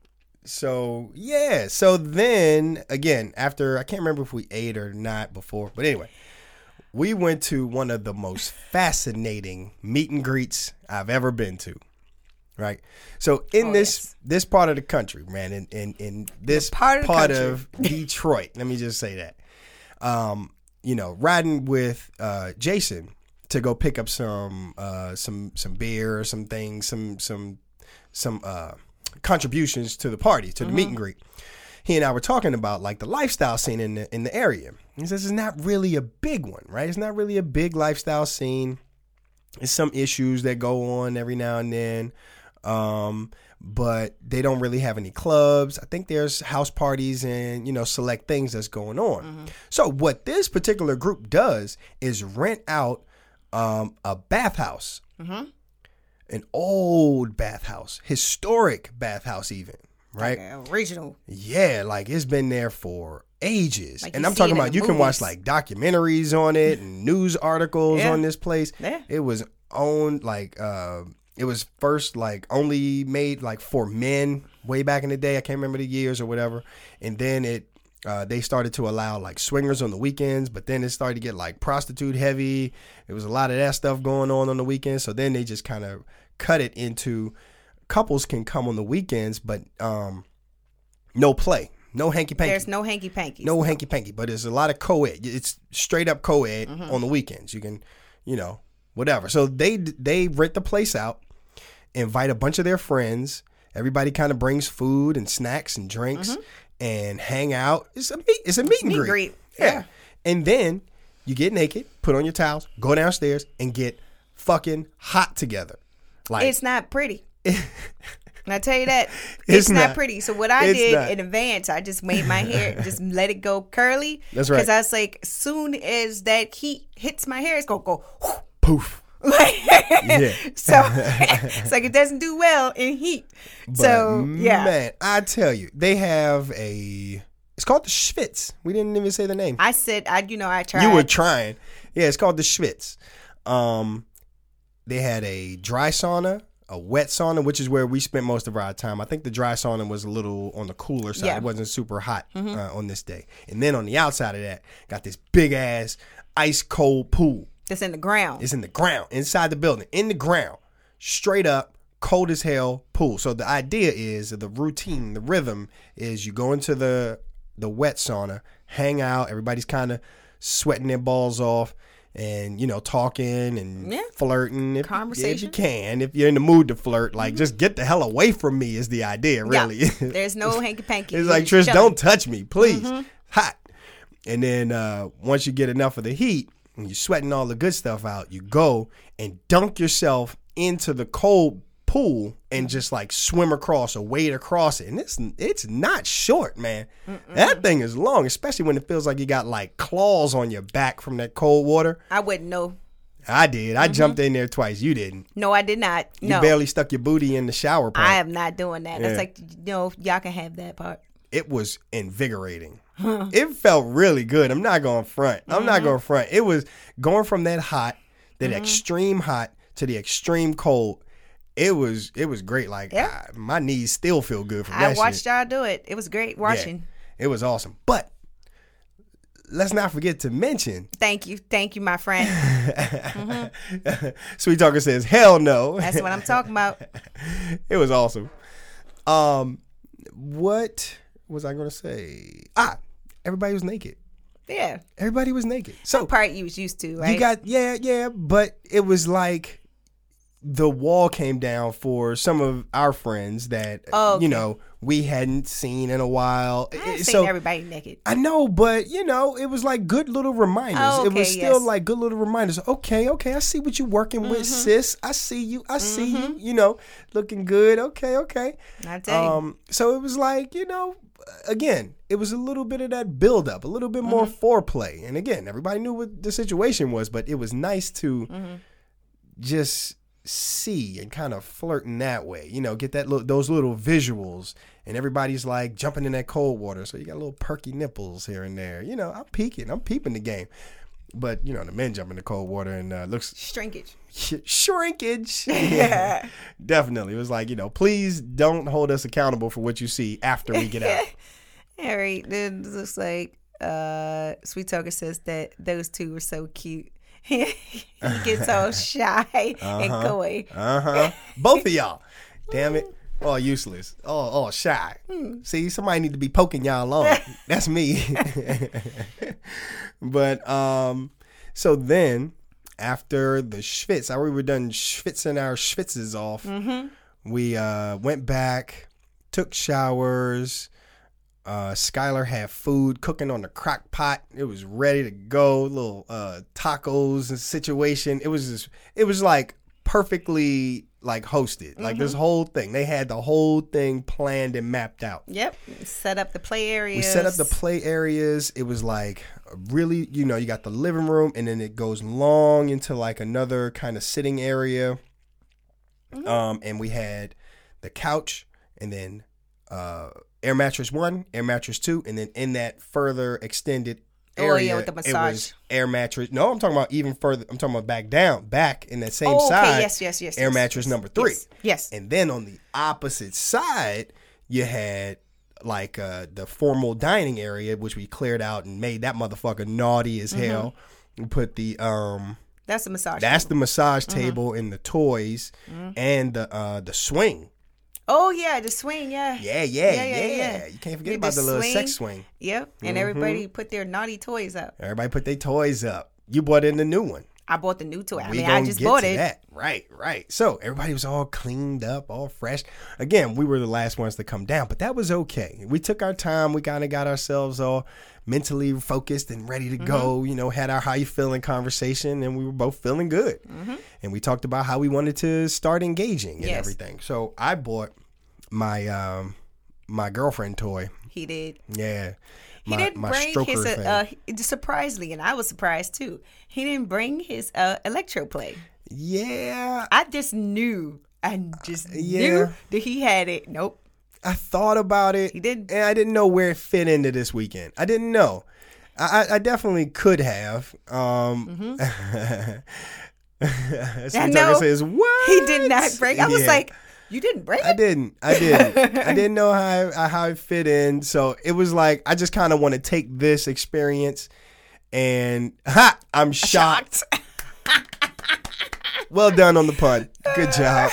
so yeah, so then again, after I can't remember if we ate or not before, but anyway, we went to one of the most fascinating meet and greets I've ever been to. Right, so in Oh, this yes. this part of the country, man, in in, in this part of the country. of Detroit, let me just say that, um, you know, riding with uh, Jason to go pick up some uh, some some beer or some things, some some some uh, contributions to the party, to the meet and greet. He and I were talking about like the lifestyle scene in the in the area. He says it's not really a big one, right? It's not really a big lifestyle scene. It's some issues that go on every now and then. Um, but they don't really have any clubs. I think there's house parties and, you know, select things that's going on. Mm-hmm. So what this particular group does is rent out um, a bathhouse, Mm-hmm. an old bathhouse, historic bathhouse even, right? Like a regional. Yeah, like it's been there for ages. Like and you I'm see talking it in about the you can watch movies. like documentaries on it and news articles Yeah. on this place. Yeah. It was owned like uh it was first like only made like for men way back in the day. I can't remember the years or whatever. And then it uh, they started to allow like swingers on the weekends, but then it started to get like prostitute heavy. It was a lot of that stuff going on on the weekends. So then they just kind of cut it into couples can come on the weekends, but um, no play, no hanky panky. There's no hanky panky. No hanky panky, but there's a lot of co-ed. It's straight up co-ed Mm-hmm. on the weekends. You can, you know, whatever. So they they rent the place out, invite a bunch of their friends. Everybody kind of brings food and snacks and drinks and hang out. It's a meet. It's a meet and Mm-hmm. Meet and greet. greet, Yeah. yeah. And then you get naked, put on your towels, go downstairs, and get fucking hot together. Like It's not pretty. And I tell you that It's it's, not, not. pretty. So what I It's did not. in advance, I just made my hair, just let it go curly. That's right. Because I was like, as soon as that heat hits my hair, it's gonna go. whoo. poof. Like, Yeah. so it's like it doesn't do well in heat. But so yeah, man, I tell you, they have a. It's called the Schwitz. We didn't even say the name. I said I, you know, I tried. You were trying. Yeah, it's called the Schwitz. Um, they had a dry sauna, a wet sauna, which is where we spent most of our time. I think the dry sauna was a little on the cooler side. Yeah. It wasn't super hot uh, on this day. And then on the outside of that, got this big ass ice cold pool. It's in the ground. It's in the ground, inside the building, in the ground, straight up, cold as hell pool. So the idea is, the routine, the rhythm is you go into the the wet sauna, hang out, everybody's kind of sweating their balls off and, you know, talking and Yeah. flirting. If, Conversation. If you can, if you're in the mood to flirt, like just get the hell away from me is the idea, really. Yeah. There's no hanky panky. It's like, Trish, don't touch me, please. Hot. And then uh, once you get enough of the heat and you're sweating all the good stuff out, you go and dunk yourself into the cold pool and just like swim across or wade across it. And it's it's not short, man. Mm-mm. That thing is long, especially when it feels like you got like claws on your back from that cold water. I wouldn't know. I did. I jumped in there twice. You didn't. No, I did not. You No, barely stuck your booty in the shower part. I am not doing that. Yeah. That's like, no, y'all can have that part. It was invigorating. It felt really good. I'm not going front. I'm mm-hmm. not going front. It was going from that hot, that mm-hmm. extreme hot to the extreme cold. It was it was great. Like yeah. I, my knees still feel good from I that watched shit. y'all do it. It was great watching. Yeah, it was awesome. But let's not forget to mention. Thank you. Thank you, my friend. mm-hmm. Sweet Talker says, hell no. That's what I'm talking about. It was awesome. Um, what was I going to say? Ah, everybody was naked. Yeah. Everybody was naked. So that part you was used to, right? You got, yeah, yeah, but it was like the wall came down for some of our friends that, oh, okay. you know, we hadn't seen in a while. I've so, seen everybody naked. I know, but, you know, it was like good little reminders. Oh, okay, it was still yes. like good little reminders. Okay, okay, I see what you're working mm-hmm. with, sis. I see you. I mm-hmm. see you, you know, looking good. Okay, okay. I tell you. Um, so it was like, you know, again, it was a little bit of that build up, a little bit more mm-hmm. foreplay. And again, everybody knew what the situation was, but it was nice to mm-hmm. just see and kind of flirt in that way, you know, get that little, those little visuals, and everybody's like jumping in that cold water. So you got little perky nipples here and there. You know, I'm peeking, I'm peeping the game. But, you know, the men jump in the cold water and uh, looks... Shrinkage. Shrinkage. Yeah. Definitely. It was like, you know, please don't hold us accountable for what you see after we get out. All right. Then it looks like uh, Sweet Talker says that those two were so cute. He gets all shy uh-huh. and coy. Uh-huh. Both of y'all. Damn it. Oh, useless. Oh, oh, shy. Hmm. See, somebody need to be poking y'all along. That's me. But um, so then after the schwitz, I we were done schwitzing our schwitzes off. Mm-hmm. We uh, went back, took showers. Uh, Skylar had food cooking on the crock pot. It was ready to go. Little uh, tacos and situation. It was just, it was like perfectly like hosted. Like mm-hmm. this whole thing. They had the whole thing planned and mapped out. Yep. Set up the play areas. We set up the play areas. It was like really, you know, you got the living room and then it goes long into like another kind of sitting area. Mm-hmm. Um, and we had the couch and then uh, air mattress one, air mattress two, and then in that further extended area, oh, yeah, with the massage. It was air mattress. No, I'm talking about even further. I'm talking about back down, back in that same oh, okay. side. Yes, yes, yes. Air yes, mattress yes, number three. Yes, yes. And then on the opposite side, you had like uh, the formal dining area, which we cleared out and made that motherfucker naughty as mm-hmm. hell. We put the um. That's the massage. That's table. the massage mm-hmm. table and the toys mm-hmm. and the uh, the swing. Oh yeah, the swing, yeah. Yeah, yeah, yeah. yeah, yeah, yeah. You can't forget the about the little swing. sex swing. Yep, and mm-hmm. everybody put their naughty toys up. Everybody put their toys up. You bought in the new one. I bought the new toy. I we mean, I just get bought to it. That. Right, right. So everybody was all cleaned up, all fresh. Again, we were the last ones to come down, but that was okay. We took our time. We kind of got ourselves all mentally focused and ready to mm-hmm. go. You know, had our how you feeling conversation, and we were both feeling good. Mm-hmm. And we talked about how we wanted to start engaging and yes. everything. So I bought my um my girlfriend toy. He did. Yeah. He my, didn't my bring his uh, uh surprisingly, and I was surprised too. He didn't bring his uh electro play. Yeah. I just knew. I just yeah. knew that he had it. Nope. I thought about it. He didn't. And I didn't know where it fit into this weekend. I didn't know. I, I definitely could have. Um mm-hmm. I know. Says, what? He did not bring. I was yeah. like, you didn't bring it? I didn't. I didn't. I didn't know how I, how it fit in. So it was like, I just kind of want to take this experience and ha, I'm shocked. shocked. Well done on the pun. Good job.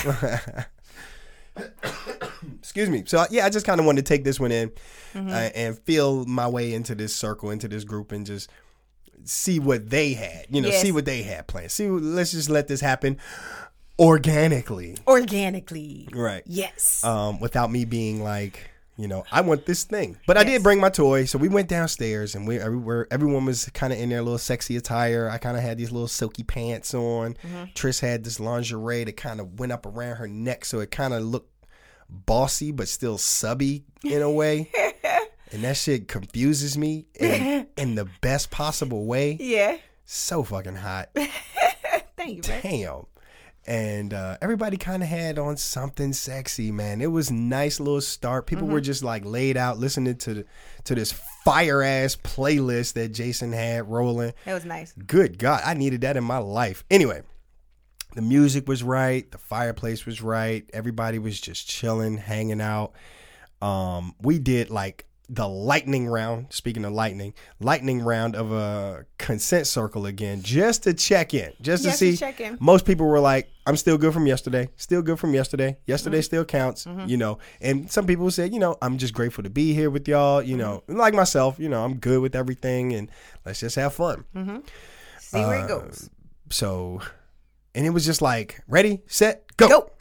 Excuse me. So yeah, I just kind of wanted to take this one in mm-hmm. uh, and feel my way into this circle, into this group, and just see what they had. You know, yes. see what they had planned. See, let's just let this happen. Organically. Organically. Right. Yes. Um, without me being like, you know, I want this thing. But yes. I did bring my toy. So we went downstairs and we everywhere everyone was kind of in their little sexy attire. I kind of had these little silky pants on. Mm-hmm. Trish had this lingerie that kind of went up around her neck. So it kind of looked bossy, but still subby in a way. And that shit confuses me in, in the best possible way. Yeah. So fucking hot. Thank you, man. Damn. And uh, everybody kind of had on something sexy, man. It was a nice little start. People mm-hmm. were just like laid out listening to the, to this fire ass playlist that Jason had rolling. It was nice. Good God, I needed that in my life. Anyway, the music was right. The fireplace was right. Everybody was just chilling, hanging out. Um, we did like the lightning round. Speaking of lightning, lightning round of a consent circle again, just to check in, just Yes, to see. to check in. Most people were like, "I'm still good from yesterday. Still good from yesterday. Yesterday Mm-hmm. still counts." Mm-hmm. You know, and some people said, "You know, I'm just grateful to be here with y'all." You know, Mm-hmm. like myself, you know, I'm good with everything, and let's just have fun. Mm-hmm. See where Uh, it goes. So, and it was just like, ready, set, go. Go.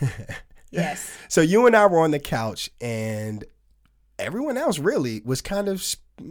Yes. So you and I were on the couch, and everyone else really was kind of,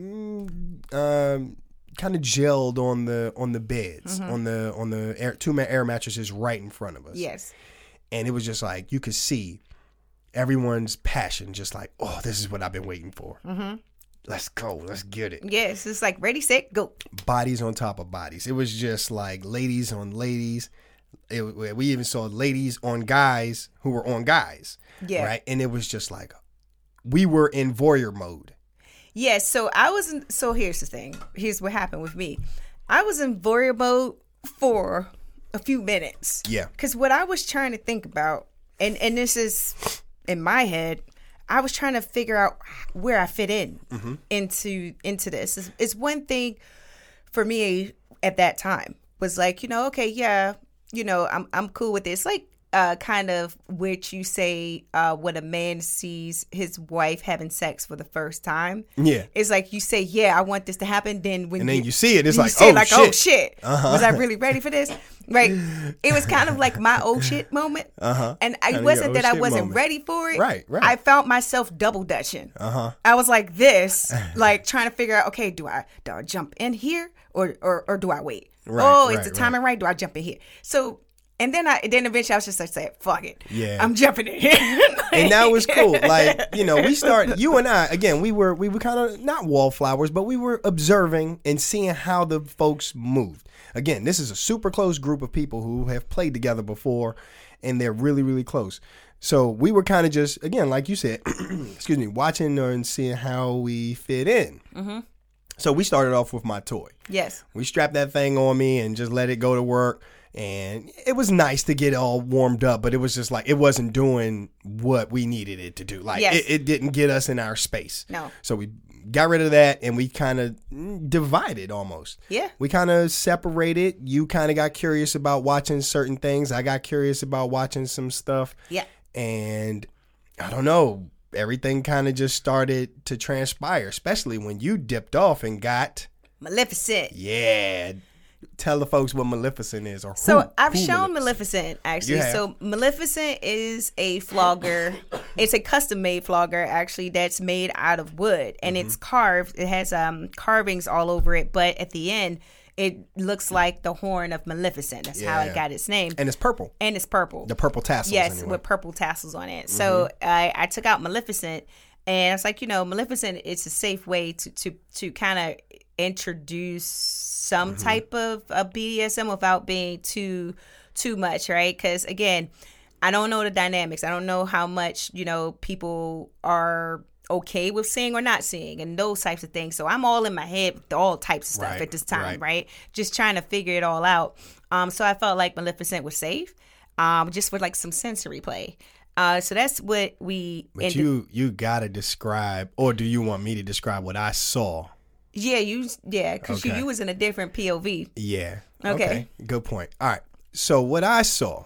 mm, um, kind of gelled on the on the beds, Mm-hmm. on the on the air, two ma- air mattresses right in front of us. Yes. And it was just like you could see everyone's passion, just like, oh, this is what I've been waiting for. Mm-hmm. Let's go, let's get it. Yes. It's like ready, set, go. Bodies on top of bodies. It was just like ladies on ladies. It, we even saw ladies on guys who were on guys. Yeah. Right. And it was just like we were in voyeur mode. Yes. So I was in, so here's the thing. Here's what happened with me. I was in voyeur mode for a few minutes. Yeah. Because what I was trying to think about, and, and this is in my head, I was trying to figure out where I fit in Mm-hmm. into into this. It's, it's one thing for me at that time was like, you know, okay, yeah, you know, I'm I'm cool with this. Like uh, kind of what you say uh, when a man sees his wife having sex for the first time. Yeah. It's like you say, yeah, I want this to happen. Then when And then you, you see it, it's you like, see it oh, like, shit. oh shit, Uh-huh. was I really ready for this? Right. It was kind of like my oh shit moment. Uh-huh. And Kinda it your wasn't oh that I shit wasn't moment. ready for it. Right, right. I found myself double dutching. Uh-huh. I was like this, like trying to figure out, okay, do I do I jump in here or or, or do I wait? Right, oh, right, is the timing right. right? Do I jump in here? So and then I then eventually I was just like, say, fuck it. Yeah. I'm jumping in here. And that was cool. Like, you know, we start, you and I, again, we were, we were kind of not wallflowers, but we were observing and seeing how the folks moved. Again, this is a super close group of people who have played together before, and they're really, really close. So we were kind of just, again, like you said, excuse me, watching and seeing how we fit in. Mm-hmm. So we started off with my toy. Yes. We strapped that thing on me and just let it go to work. And it was nice to get all warmed up, but it was just like it wasn't doing what we needed it to do. Like Yes. it, it didn't get us in our space. No. So we got rid of that and we kind of divided almost. Yeah. We kind of separated. You kind of got curious about watching certain things. I got curious about watching some stuff. Yeah. And I don't know, everything kind of just started to transpire, especially when you dipped off and got, Maleficent. yeah. Tell the folks what Maleficent is. Or So who, I've who shown Maleficent, actually. You have. So Maleficent is a flogger. It's a custom made flogger actually that's made out of wood and Mm-hmm. it's carved. It has um carvings all over it, but at the end it looks like the horn of Maleficent. That's how Yeah. it got its name. And it's purple. And it's purple. The purple tassels. Yes, anyway. with purple tassels on it. So I, I took out Maleficent, and it's like, you know, Maleficent. It's a safe way to to to kind of introduce some Mm-hmm. type of, of B D S M without being too too much, right? Because again, I don't know the dynamics. I don't know how much, you know, people are okay with seeing or not seeing and those types of things. So I'm all in my head with all types of stuff Right, at this time, right. right? Just trying to figure it all out. Um, so I felt like Maleficent was safe, um, just with like some sensory play. Uh, so that's what we. But ended- you you gotta describe, or do you want me to describe what I saw? yeah, you, yeah, because you, Okay. you was in a different P O V. Yeah. Okay. Good point. All right. So what I saw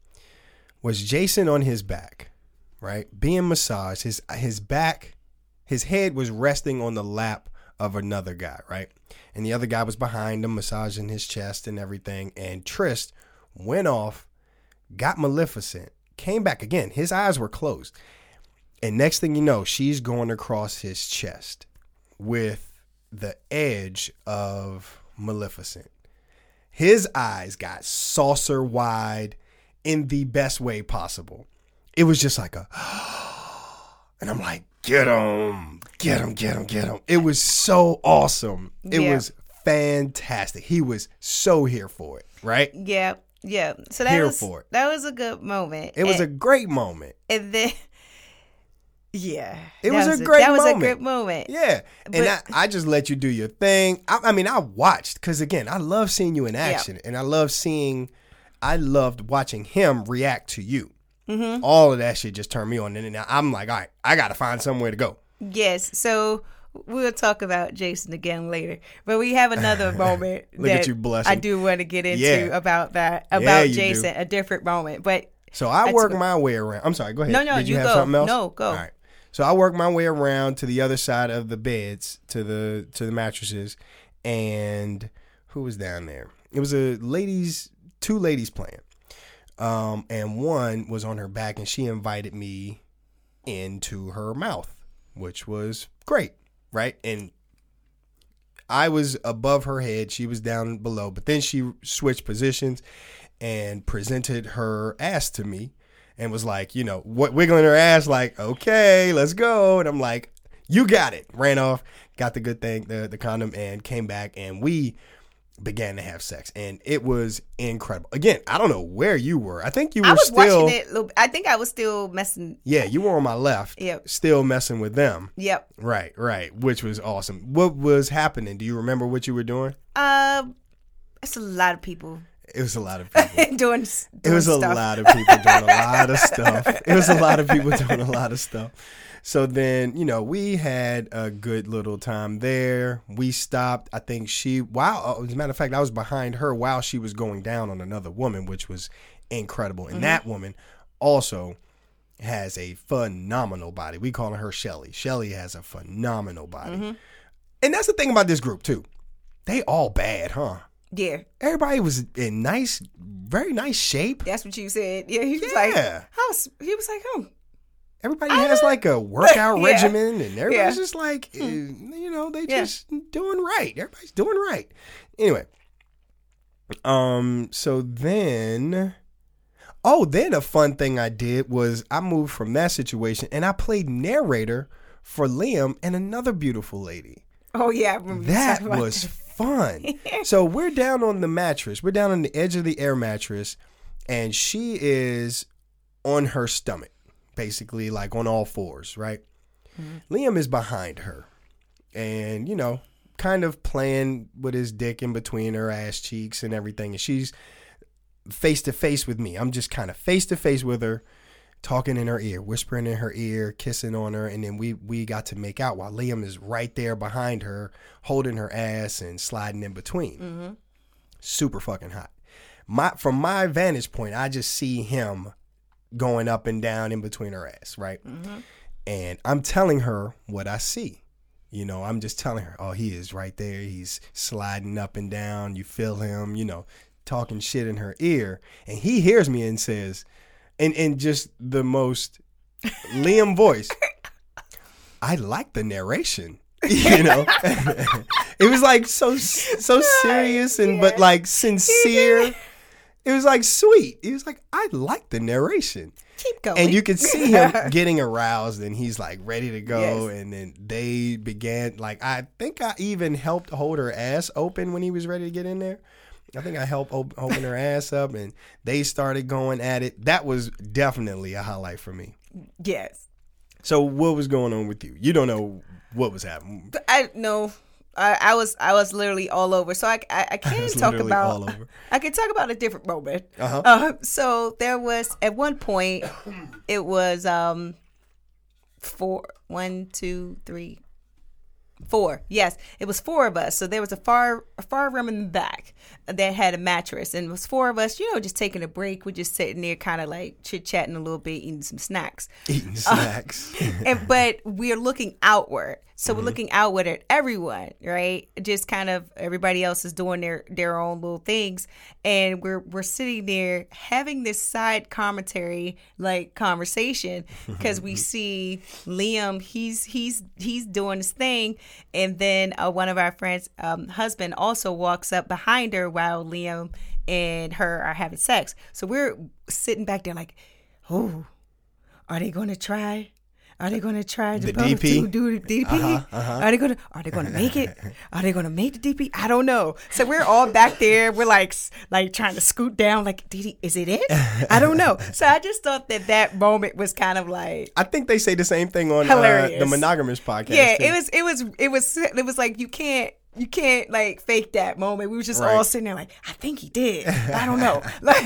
was Jason on his back, right, being massaged. His his back, his head was resting on the lap of another guy, right, and the other guy was behind him, massaging his chest and everything. And Trist went off, got Maleficent, came back again. His eyes were closed, and next thing you know, she's going across his chest with the edge of Maleficent. His eyes got saucer wide in the best way possible. It was just like a, and I'm like, get him, get him, get him, get him. It was so awesome. It Yeah. was fantastic. He was so here for it, right? Yeah, yeah. So that Here was for it. that was a good moment. It was and, a great moment. and then yeah, It that was a great That was moment. a good moment. Yeah. And I, But- I just let you do your thing. I, I mean, I watched because, again, I love seeing you in action. And I love seeing, I loved watching him react to you. Mm-hmm. All of that shit just turned me on. And then I'm like, all right, I got to find somewhere to go. Yes. So we'll talk about Jason again later, but we have another moment Look that at you blushing. I do want to get into Yeah. about that Yeah, about you Jason, do. a different moment. But So I That's work good. my way around. I'm sorry. Go ahead. No, no, Did you, you have go. something else? No, go. All right. So I work my way around to the other side of the beds, to the to the mattresses, and who was down there? It was a ladies, two ladies playing, um, and one was on her back, and she invited me into her mouth, which was great, right? And I was above her head, she was down below, but then she switched positions and presented her ass to me. And was like, you know, what wiggling her ass, like, okay, let's go. And I'm like, you got it. Ran off, got the good thing, the, the condom, and came back, and we began to have sex. And it was incredible. Again, I don't know where you were. I think you were I was still. watching it. a little- I think I was still messing. Yeah, you were on my left, Yep. still messing with them. Yep. Right, right, which was awesome. What was happening? Do you remember what you were doing? Um, it's a lot of people It was a lot of people. doing. It doing was a stuff. lot of people doing a lot of stuff. It was a lot of people doing a lot of stuff. So then, you know, we had a good little time there. We stopped. I think she, wow, as a matter of fact, I was behind her while she was going down on another woman, which was incredible. And Mm-hmm. that woman also has a phenomenal body. We call her Shelly. Shelly has a phenomenal body. Mm-hmm. And that's the thing about this group, too. They all bad, huh? Yeah, Everybody was in nice, very nice shape. that's what you said. Yeah, he was Yeah. like, "How?" He was like, "Oh, Everybody has like a workout Yeah. regimen, and everybody's Yeah. just like, eh, you know, they Yeah. just doing right. Everybody's doing right. Anyway, um, so then, oh, then a fun thing I did was I moved from that situation, and I played narrator for Liam and another beautiful lady. oh yeah." I remember you That talking about was that. fun. So we're down on the mattress. We're down on the edge of the air mattress, and she is on her stomach, basically like on all fours, right? Mm-hmm. Liam is behind her, and, you know, kind of playing with his dick in between her ass cheeks and everything. And she's face to face with me. I'm just kind of face to face with her, talking in her ear, whispering in her ear, kissing on her, and then we we got to make out while Liam is right there behind her, holding her ass and sliding in between. Mm-hmm. Super fucking hot. My from my vantage point, I just see him going up and down in between her ass, right? Mm-hmm. And I'm telling her what I see. You know, I'm just telling her, oh, he is right there. He's sliding up and down. You feel him, you know, talking shit in her ear. And he hears me and says, in, in just the most Liam voice, I like the narration. You know, it was like so so serious and but like sincere. It was like sweet. He was like, I like the narration. Keep going. And you could see him getting aroused, and he's like ready to go. Yes. And then they began, like, I think I even helped hold her ass open when he was ready to get in there. I think I helped op- open her ass up, and they started going at it. That was definitely a highlight for me. Yes. So what was going on with you? You don't know what was happening. I no. I, I was I was literally all over. So I I, I can was talk literally about all over. I can talk about a different moment. Uh-huh. Uh, so there was at one point it was um four one two three four yes it was four of us. So there was a far a far room in the back that had a mattress, and it was four of us, you know, just taking a break. We're just sitting there kind of like chit chatting a little bit, eating some snacks. Eating snacks. And but we're looking outward, so Mm-hmm. we're looking outward at everyone, right? Just kind of everybody else is doing their their own little things, and we're we're sitting there having this side commentary like conversation because we see Liam, he's he's he's doing his thing, and then uh, one of our friends' um, husband also walks up behind her while Liam and her are having sex. So we're sitting back there like, oh, are they going to try? Are they going to try to The both D P? do do the D P? Uh-huh, uh-huh. Are they going to Are they going to make it? Are they going to make the D P? I don't know. So we're all back there. We're like s- like trying to scoot down. Like, Didi, is it it? I don't know. So I just thought that that moment was kind of like I think they say the same thing on uh, Hilarious. the Monogamous podcast. yeah. too. It was it was it was it was like you can't You can't like fake that moment. We were just Right. all sitting there like, I think he did. I don't know. Like,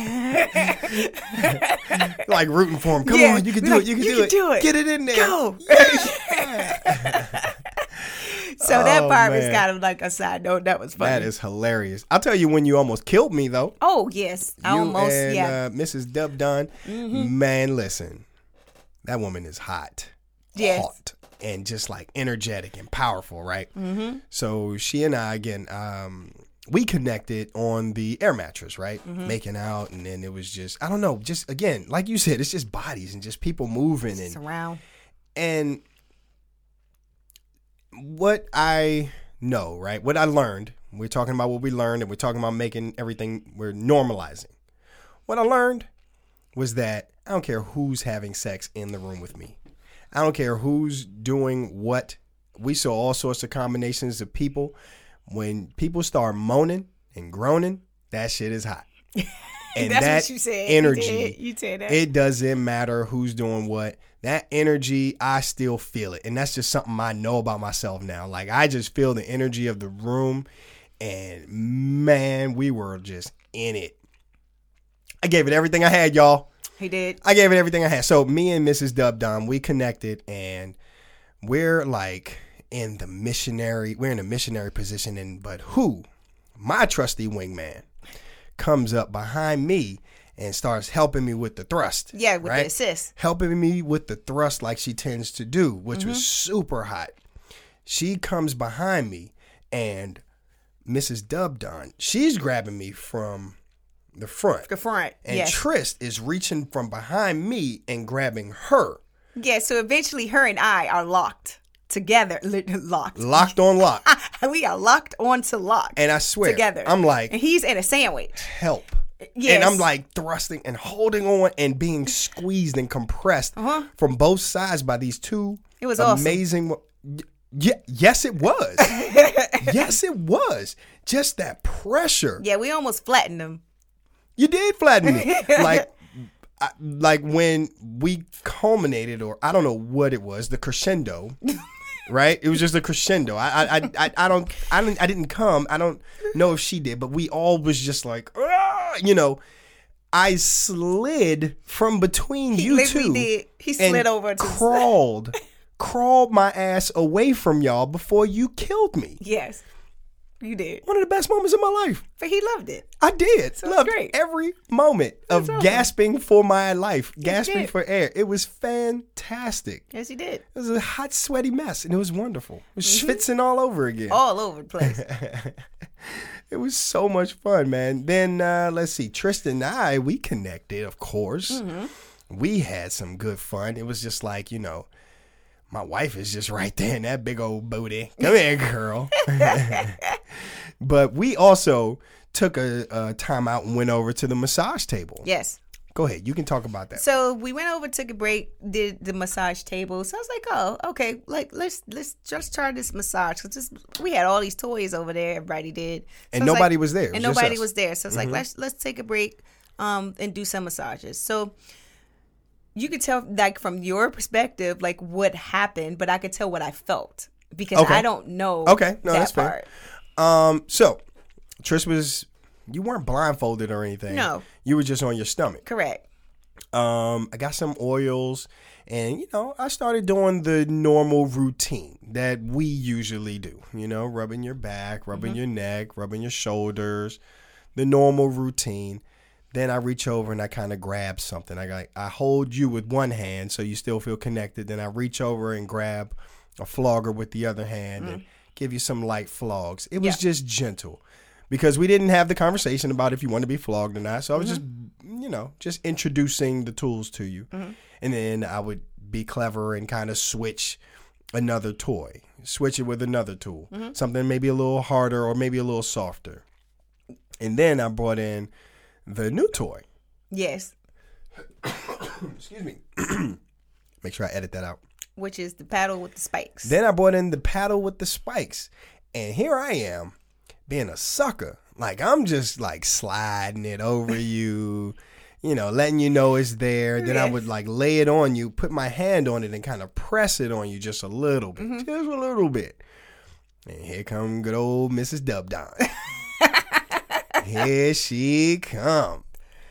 Like rooting for him. Come Yeah, on, you can we're do like, it. You can, "You do, can it. do it. Get it in there. go. Yeah. So that Oh, part was man. kind of like a side note. That was funny. That is hilarious. I'll tell you when you almost killed me though. Oh yes, I You almost and yeah. Mm-hmm. uh, Missus Dub Dunn. Man, listen, that woman is hot. Yes. Hot. And just like energetic and powerful, right? Mm-hmm. So she and I, again, um, we connected on the air mattress, right? Mm-hmm. Making out. And then it was just, I don't know, just again, like you said, it's just bodies and just people moving. It's And, around. and what I know, right? What I learned, we're talking about what we learned and we're talking about making everything, we're normalizing. What I learned was that I don't care who's having sex in the room with me. I don't care who's doing what. We saw all sorts of combinations of people. When people start moaning and groaning, that shit is hot. And That's that what you said. energy, You did. You said that. it doesn't matter who's doing what. That energy, I still feel it. And that's just something I know about myself now. Like, I just feel the energy of the room. And, man, we were just in it. I gave it everything I had, y'all. He did. I gave it everything I had. So me and Missus Dub Dom, we connected, and we're like in the missionary, we're in a missionary position. And but who, my trusty wingman, comes up behind me and starts helping me with the thrust. Yeah, with right? the assist. Helping me with the thrust like she tends to do, which Mm-hmm. was super hot. She comes behind me, and Missus Dub Don, she's grabbing me from the front. The front. And yes. Trist is reaching from behind me and grabbing her. Yeah, so eventually her and I are locked together. Li- Locked. Locked on lock. We are locked onto lock. And I swear, together. I'm like, and he's in a sandwich. help. Yes. And I'm like thrusting and holding on and being squeezed and compressed Uh-huh. from both sides by these two It was awesome. amazing. wo- Yeah, yes, it was. Yes, it was. Just that pressure. Yeah, we almost flattened him. You did flatten me. like, I, like when we culminated, or I don't know what it was, the crescendo. Right? It was just a crescendo. I, I, I, I don't, I didn't, I didn't come. I don't know if she did, but we all was just like, "Ah," you know. I slid from between He you literally two. did. He and slid over to crawled, crawled my ass away from y'all before you killed me. Yes, you did. One of the best moments of my life. But he loved it. I did. So it's Loved great. every moment of awesome. gasping for my life, gasping did. for air. It was fantastic. Yes, he did. It was a hot, sweaty mess, and it was wonderful. It was schwitzing all over again. All over the place. It was so much fun, man. Then, uh, let's see, Tristan and I, we connected, of course. Mm-hmm. We had some good fun. It was just like, you know, my wife is just right there in that big old booty. Come here, girl. But we also took a, a time out and went over to the massage table. Yes. Go ahead. You can talk about that. So we went over, took a break, did the massage table. So I was like, oh, okay, like let's let's just try this massage because we had all these toys over there. Everybody did, so And I was nobody like- was there. It and was just nobody us. was there. So it's like let's let's take a break, um, and do some massages. So you could tell, like from your perspective, like what happened, but I could tell what I felt because Okay. I don't know. Okay, no, that that's fair. part. Um, so Trish was, you weren't blindfolded or anything. No. You were just on your stomach. Correct. Um, I got some oils, and you know, I started doing the normal routine that we usually do. You know, rubbing your back, rubbing Mm-hmm. your neck, rubbing your shoulders, the normal routine. Then I reach over and I kind of grab something. I got, I hold you with one hand so you still feel connected. Then I reach over and grab a flogger with the other hand and give you some light flogs. It was Yeah. just gentle. Because we didn't have the conversation about if you want to be flogged or not. So I was just, you know, just introducing the tools to you. And then I would be clever and kind of switch another toy, switch it with another tool, something maybe a little harder or maybe a little softer. And then I brought in the new toy. Yes. Excuse me. Make sure I edit that out. Which is the paddle with the spikes. Then I brought in the paddle with the spikes. And here I am being a sucker. Like, I'm just like sliding it over you, you know, letting you know it's there. Then I would like lay it on you, put my hand on it and kind of press it on you just a little bit, just a little bit. And here come good old Missus Dub Don. Here she come.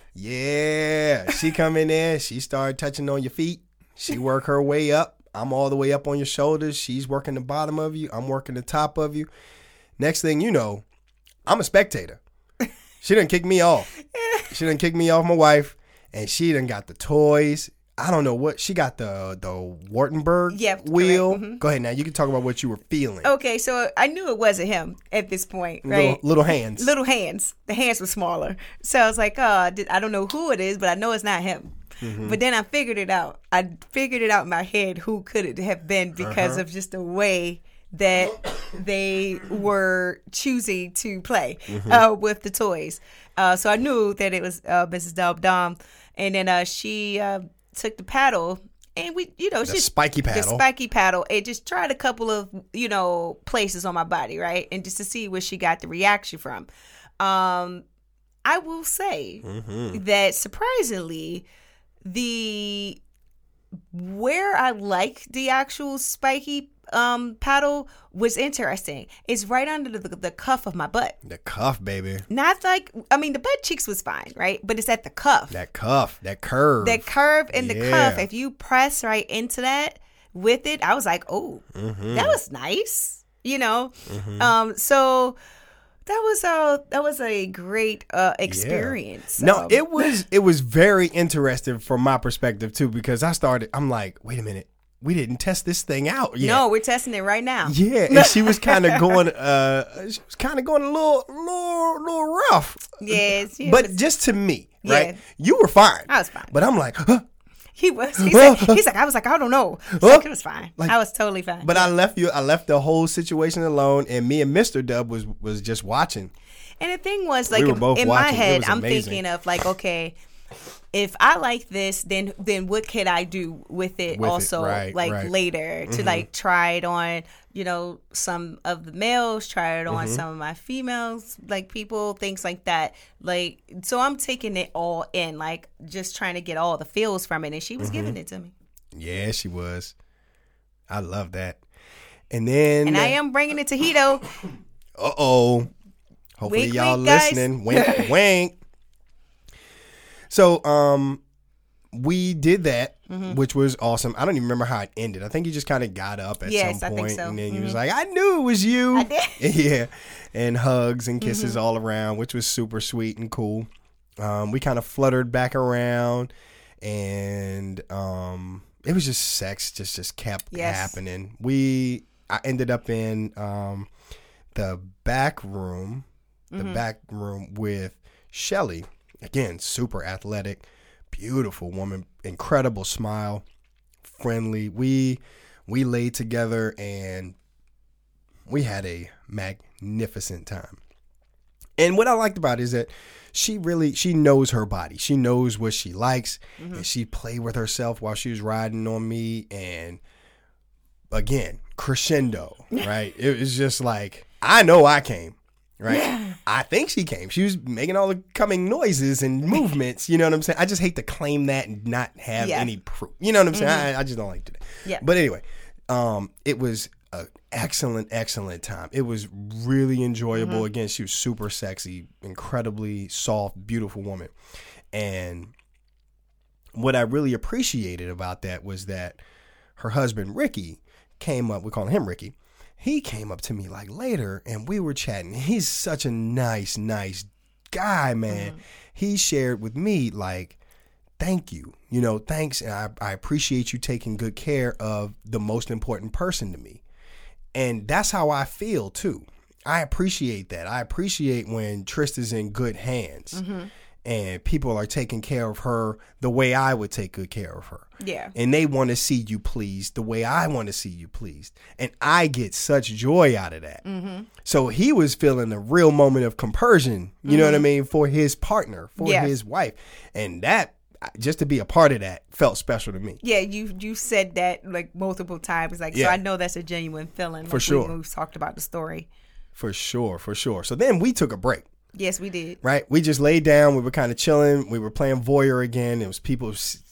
Yeah. She come in there. She start touching on your feet. She work her way up. I'm all the way up on your shoulders. She's working the bottom of you. I'm working the top of you. Next thing you know, I'm a spectator. She done kick me off. She done kick me off my wife. And she done got the toys. I don't know what. She got the the Wartenberg Yep, wheel. mm-hmm. Go ahead now. You can talk about what you were feeling. Okay, so I knew it wasn't him at this point, right? Little, little hands. Little hands. The hands were smaller. So I was like, oh, I, did, I don't know who it is, but I know it's not him. Mm-hmm. But then I figured it out. I figured it out in my head who could it have been because Uh-huh. of just the way that they were choosing to play Mm-hmm. uh, with the toys. Uh, so I knew that it was uh, Missus Dub Dom. And then uh, she uh, took the paddle and we, you know, The she, spiky the paddle. spiky paddle. It just tried a couple of, you know, places on my body, right? And just to see where she got the reaction from. Um, I will say Mm-hmm. that surprisingly, the where I like the actual spiky um paddle was interesting. It's right under the, the cuff of my butt. The cuff, baby. Not like, I mean, the butt cheeks was fine, right? But it's at the cuff. That cuff. That curve. That curve in the Yeah. cuff. If you press right into that with it, I was like, oh, Mm-hmm. that was nice. You know? Um, so that was a that was a great uh experience. No, Um, it was it was very interesting from my perspective too, because I started. I'm like, wait a minute, we didn't test this thing out yet. No, we're testing it right now. Yeah, and she was kind of going. Uh, she was kind of going a little, little, little rough. Yes, yeah, but it was- just to me, right? Yeah. You were fine. I was fine. But I'm like, huh? He was. He said, he's like, I was like, I don't know. He's like, it was fine. Like- I was totally fine. But I left you. I left the whole situation alone, and me and Mister Dub was was just watching. And the thing was, like, We were in, both in my watching. It head, was I'm amazing. thinking of like, okay, if I like this, then then what could I do with it With it, also, right, like right. later to Mm-hmm. like try it on, you know, some of the males, try it on Mm-hmm. some of my females, like people, things like that. Like, so I'm taking it all in, like just trying to get all the feels from it, and she was Mm-hmm. giving it to me, Yeah, she was. I love that. And then, and I am bringing it to Hito. Uh oh. Hopefully Wink, y'all wink, guys. listening. Wink, wink. So, um, we did that, Mm-hmm. which was awesome. I don't even remember how it ended. I think you just kind of got up at Yes, some I think point, so. and then you Mhm. was like, "I knew it was you." I did. Yeah, and hugs and kisses Mm-hmm. all around, which was super sweet and cool. Um, we kind of fluttered back around, and um, it was just sex. Just just kept Yes. happening. We I ended up in um, the back room, the Mm-hmm. back room with Shelly. Again, super athletic, beautiful woman, incredible smile, friendly. We we laid together and we had a magnificent time. And what I liked about it is that she really she knows her body. She knows what she likes, Mm-hmm. and she played with herself while she was riding on me. And again, crescendo, right? It was just like, I know I came, right? I think she came. She was making all the coming noises and movements. You know what I'm saying? I just hate to claim that and not have Yeah. any proof. You know what I'm saying? I, I just don't like to do that. Yeah. But anyway, um, it was an excellent, excellent time. It was really enjoyable. Mm-hmm. Again, she was super sexy, incredibly soft, beautiful woman. And what I really appreciated about that was that her husband, Ricky, came up. We call him Ricky. He came up to me like later and we were chatting. He's such a nice, nice guy, man. Mm-hmm. He shared with me like, thank you. You know, thanks. And I, I appreciate you taking good care of the most important person to me. And that's how I feel too. I appreciate that. I appreciate when Trista's in good hands Mm-hmm. and people are taking care of her the way I would take good care of her. Yeah. And they want to see you pleased the way I want to see you pleased. And I get such joy out of that. Mm-hmm. So he was feeling a real moment of compersion, you know what I mean, for his partner, for Yeah. his wife. And that, just to be a part of that, felt special to me. Yeah, you you said that like multiple times, like Yeah. so I know that's a genuine feeling. For like, sure. we, when we've talked about the story. For sure, for sure. So then we took a break. Yes, we did. Right, we just laid down. We were kind of chilling. We were playing voyeur again. It was people.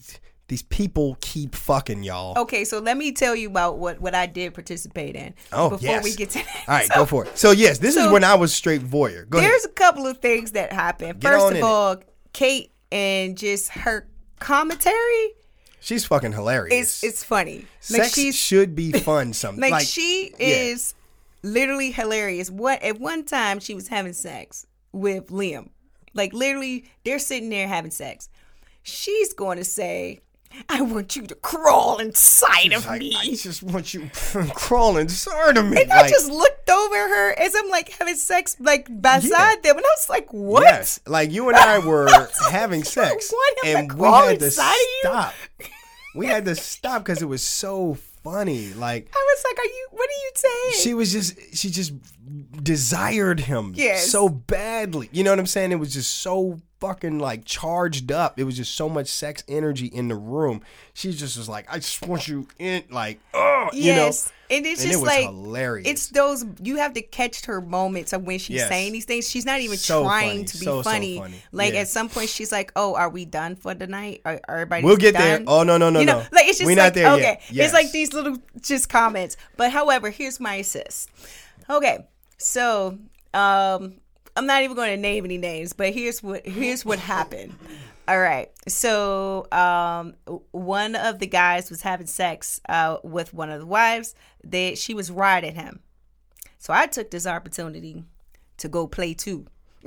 These people keep fucking y'all. Okay, so let me tell you about what, what I did participate in. Oh, before yes. we get to that. All right, So, go for it. So, yes, this so is when I was straight voyeur. Go there's ahead. a couple of things that happened. Get First on of in all, Kate and just her commentary She's fucking hilarious. is it's funny. Like Sex she's should be fun sometimes. like, Like, she yeah. is literally hilarious. What at one time she was having sex with Liam. Like literally they're sitting there having sex. She's going to say, I want you to crawl inside of like, me. I just want you crawling inside of me. And I like, just looked over her as I'm like having sex like beside them, and I was like, "What?" Yes, like you and I were having sex, want him and to we crawl had to inside of you? stop. We had to stop because it was so funny. Like I was like, "Are you? What are you saying?" she was just, she just desired him Yes. so badly. You know what I'm saying? It was just so fucking like charged up. It was just so much sex energy in the room. She just was like, I just want you in, like, oh, you know. Yes, and it's And just it was like hilarious. It's those you have to catch her moments of when she's Yes. saying these things. She's not even So trying funny. to be So, so funny. funny. Like Yeah. at some point, she's like, "Oh, are we done for the night? Are, are everybody? We'll get done? there. Oh, no, no, no, you know, no. like it's just We're like not there okay, yet. Yes. it's like these little just comments. But however, here's my assist. Okay, so um, I'm not even going to name any names, but here's what here's what happened. All right, so um, one of the guys was having sex uh, with one of the wives. That she was riding him, so I took this opportunity to go play too.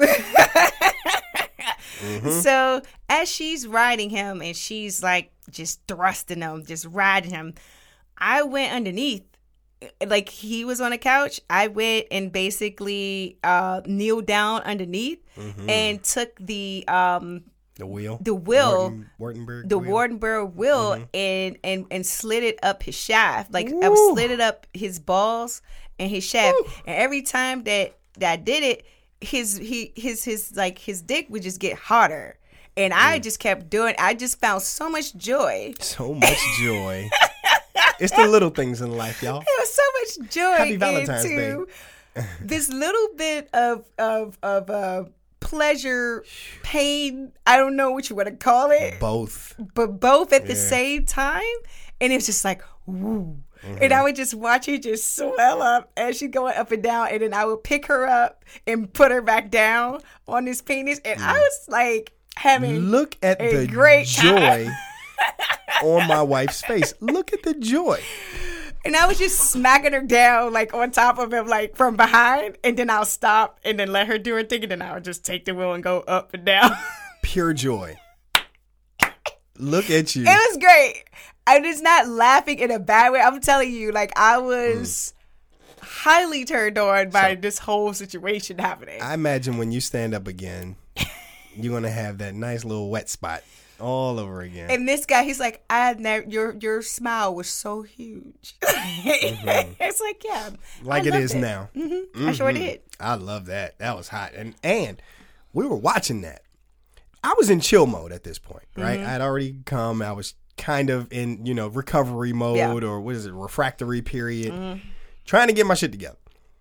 Mm-hmm. So as she's riding him and she's like just thrusting him, just riding him, I went underneath. Like he was on a couch, I went and basically uh, kneeled down underneath Mm-hmm. and took the um, the wheel, the wheel, Warden, Wardenberg, the wheel. Wardenberg wheel, Mm-hmm. and and and slid it up his shaft. Like I was slid it up his balls and his shaft. Woo. And every time that that I did it, his he his his like his dick would just get harder. And I just kept doing. I just found so much joy. So much joy. It's the little things in life, y'all. There was so much joy Happy Valentine's into this little bit of of of uh, pleasure, pain. I don't know what you want to call it, Both. but both at the Yeah. same time. And it was just like, woo. Mm-hmm. And I would just watch her just swell up as she's going up and down. And then I would pick her up and put her back down on this penis. And I was like having Look at a the great joy on my wife's face. Look at the joy. And I was just smacking her down, like on top of him, like from behind. And then I'll stop and then let her do her thing. And then I would just take the wheel and go up and down. Pure joy. Look at you. It was great. I'm just not laughing in a bad way. I'm telling you, like I was mm. highly turned on by so, this whole situation happening. I imagine when you stand up again, you're going to have that nice little wet spot all over again. And this guy, he's like, I never, your your smile was so huge. Mm-hmm. It's like, yeah, like it is it. now. Mm-hmm. Mm-hmm. I sure did. I love that. That was hot, and and we were watching that. I was in chill mode at this point, right? Mm-hmm. I'd already come. I was kind of in, you know, recovery mode, yeah. or what is it, refractory period, mm-hmm. trying to get my shit together.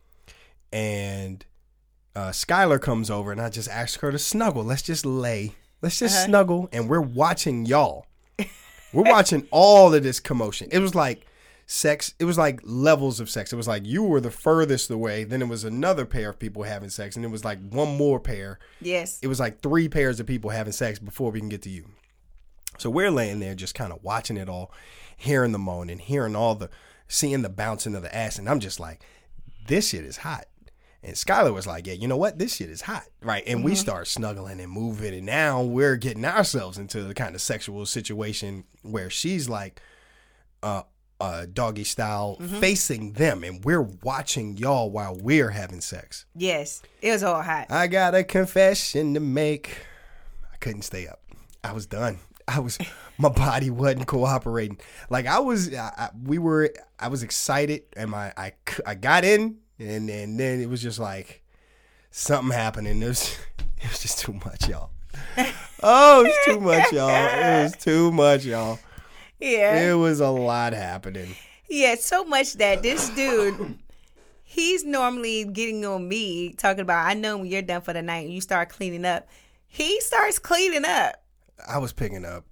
And uh, Skylar comes over, and I just ask her to snuggle. Let's just lay. Let's just uh-huh. snuggle, and we're watching y'all. We're watching all of this commotion. It was like sex. It was like levels of sex. It was like you were the furthest away. Then it was another pair of people having sex, and it was like one more pair. Yes. It was like three pairs of people having sex before we can get to you. So we're laying there just kind of watching it all, hearing the moaning, hearing all the, seeing the bouncing of the ass, and I'm just like, this shit is hot. And Skylar was like, yeah, you know what? This shit is hot, right? And mm-hmm. we start snuggling and moving, and now we're getting ourselves into the kind of sexual situation where she's like uh, uh, doggy style mm-hmm. facing them, and we're watching y'all while we're having sex. Yes, it was all hot. I got a confession to make. I couldn't stay up. I was done. I was, my body wasn't cooperating. Like I was, I, I, we were, I was excited, and my, I, I got in. And, and then it was just like something happened, and it was, it was just too much, y'all. Oh, it was too much, y'all. It was too much, y'all. Yeah. It was a lot happening. Yeah, so much that this dude, he's normally getting on me, talking about, I know when you're done for the night and you start cleaning up. He starts cleaning up. I was picking up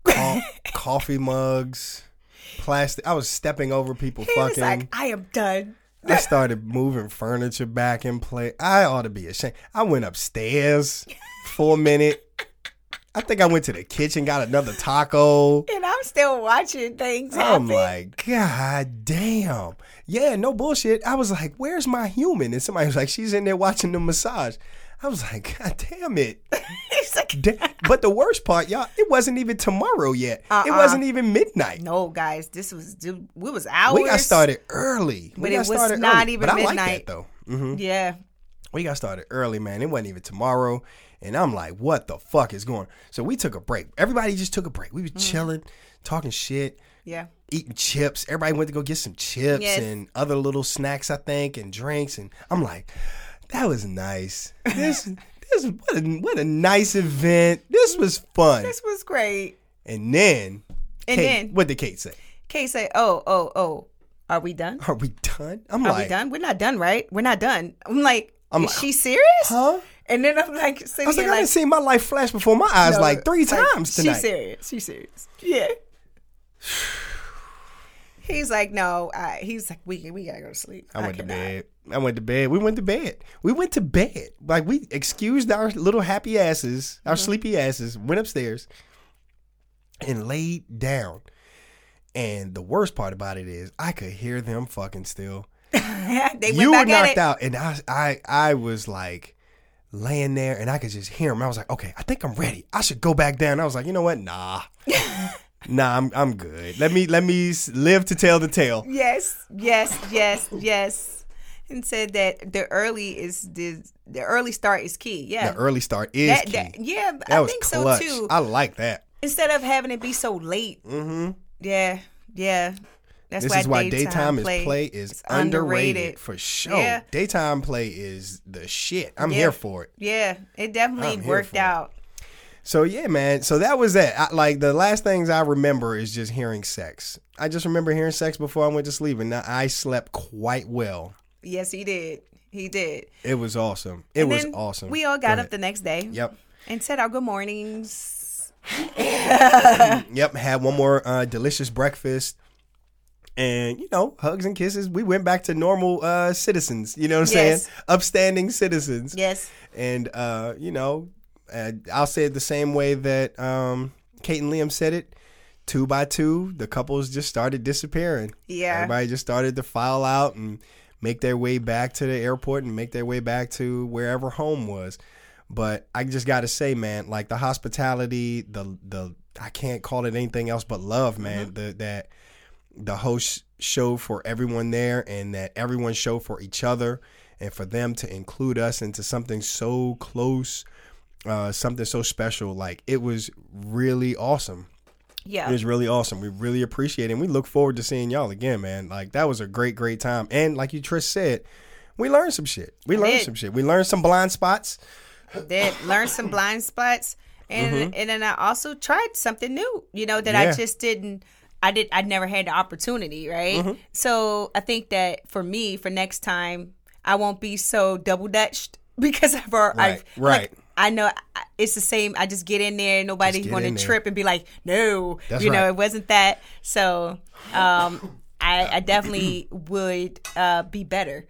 co- coffee mugs, plastic. I was stepping over people He fucking. was like, I am done. I started moving furniture back in place. I ought to be ashamed. I went upstairs for a minute. I think I went to the kitchen, got another taco. And I'm still watching things I'm happen. like, God damn. Yeah, no bullshit. I was like, where's my human? And somebody was like, she's in there watching the massage. I was like, God damn it. He's like, Da- but the worst part, y'all, it wasn't even tomorrow yet. Uh-uh. It wasn't even midnight. no, guys, this was, dude, we was hours. We got started early. But we it got was started not early. even but I like midnight. that, though. hmm Yeah. We got started early, man. It wasn't even tomorrow. And I'm like, what the fuck is going on? So we took a break. Everybody just took a break. We was Mm. chilling, talking shit, Yeah. eating chips. Everybody went to go get some chips Yes. and other little snacks, I think, and drinks. And I'm like, that was nice. This, this, what a, what a nice event. This was fun. This was great. And then, And Kate, then- what did Kate say? Kay said, oh, oh, oh, are we done? Are we done? I'm Are like, we done? We're not done, right? We're not done. I'm like, I'm is like, she serious? huh? And then I'm like, I sitting was like, here I like, done seen my life flash before my eyes no, like three like, times tonight. She's serious. She's serious. Yeah. He's like, no. I, he's like, we we gotta go to sleep. I went to cannot. bed. I went to bed. We went to bed. We went to bed. Like, we excused our little happy asses, our Mm-hmm. sleepy asses, went upstairs and laid down. And the worst part about it is I could hear them fucking still. they You were went back at knocked it. out, and I, I, I was like laying there, and I could just hear them. I was like, okay, I think I'm ready. I should go back down. I was like, you know what? Nah, nah, I'm, I'm good. Let me, let me s- live to tell the tale. Yes, yes, yes, yes. And said that the early is the the early start is key. Yeah. The early start is that, key. that- yeah, that I was think clutch. so too. I like that. Instead of having it be so late. Mm-hmm. Yeah, yeah. That's This why is why daytime, daytime is play, play is is underrated, underrated. for sure. Yeah. Daytime play is the shit. I'm Yeah. here for it. Yeah, it definitely I'm here worked for it. out. So yeah, man. So that was that. I, like the last things I remember is just hearing sex. I just remember hearing sex before I went to sleep, and I slept quite well. Yes, he did. He did. It was awesome. It And was then awesome. We all Go got ahead. up the next day. Yep. And said our good mornings. Yep. Had one more uh, delicious breakfast. And, you know, hugs and kisses. We went back to normal uh, citizens, you know what I'm Yes. saying? Upstanding citizens. Yes. And, uh, you know, uh, I'll say it the same way that um, Kate and Liam said it. Two by two, the couples just started disappearing. Yeah. Everybody just started to file out and make their way back to the airport and make their way back to wherever home was. But I just got to say, man, like the hospitality, the, the I can't call it anything else but love, man, Mm-hmm. the, that the host showed for everyone there and that everyone showed for each other, and for them to include us into something so close, uh, something so special. Like, it was really awesome. Yeah. It was really awesome. We really appreciate it. And we look forward to seeing y'all again, man. Like, that was a great, great time. And like you, Trish, said, we learned some shit. We learned did. some shit. We learned some blind spots. Did learn some blind spots. And Mm-hmm. and then I also tried something new, you know, that I Yeah. just didn't I did I never had the opportunity, right? Mm-hmm. So I think that for me, for next time, I won't be so double dutched because I've already Right, I've, right. like, I know I- it's the same. I just get in there. Nobody's get going in to there. trip and be like, no, That's you know, right. it wasn't that. So um, I, I definitely would uh, be better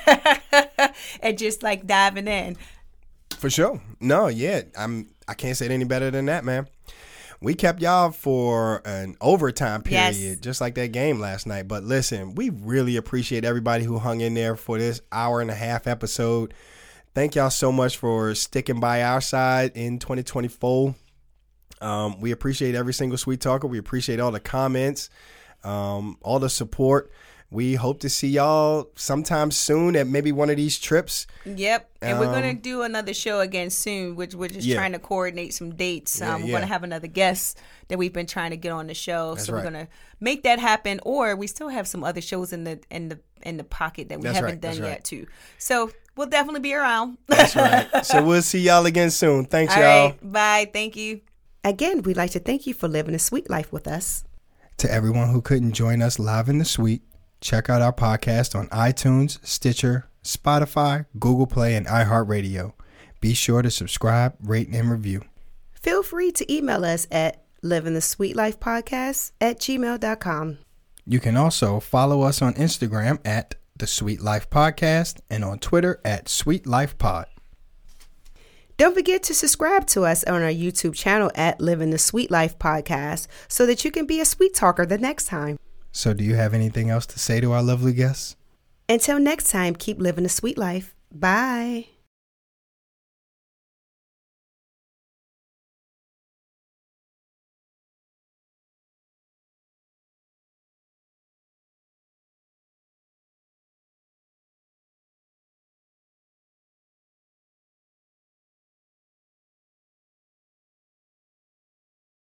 at just like diving in. For sure. No, yeah. I'm I can't say it any better than that, man. We kept y'all for an overtime period, Yes. just like that game last night. But listen, we really appreciate everybody who hung in there for this hour and a half episode. Thank y'all so much for sticking by our side in twenty twenty-four. Um, we appreciate every single Sweet Talker. We appreciate all the comments, um, all the support. We hope to see y'all sometime soon at maybe one of these trips. Yep, and we're gonna Um, do another show again soon, which we're just Yeah. trying to coordinate some dates. Yeah, Um, we're yeah. gonna have another guest that we've been trying to get on the show, That's so right. we're gonna make that happen. Or we still have some other shows in the in the in the pocket that we That's haven't right, done that's right. yet too. So we'll definitely be around. That's right. So we'll see y'all again soon. Thanks, All y'all. right, bye. Thank you. Again, we'd like to thank you for living a sweet life with us. To everyone who couldn't join us live in the suite, check out our podcast on iTunes, Stitcher, Spotify, Google Play, and iHeartRadio. Be sure to subscribe, rate, and review. Feel free to email us at living the sweet life podcast at gmail dot com. You can also follow us on Instagram at The Sweet Life Podcast and on Twitter at Sweet Life Pod. Don't forget to subscribe to us on our YouTube channel at Living the Sweet Life Podcast so that you can be a sweet talker the next time. So do you have anything else to say to our lovely guests? Until next time, keep living the sweet life. Bye.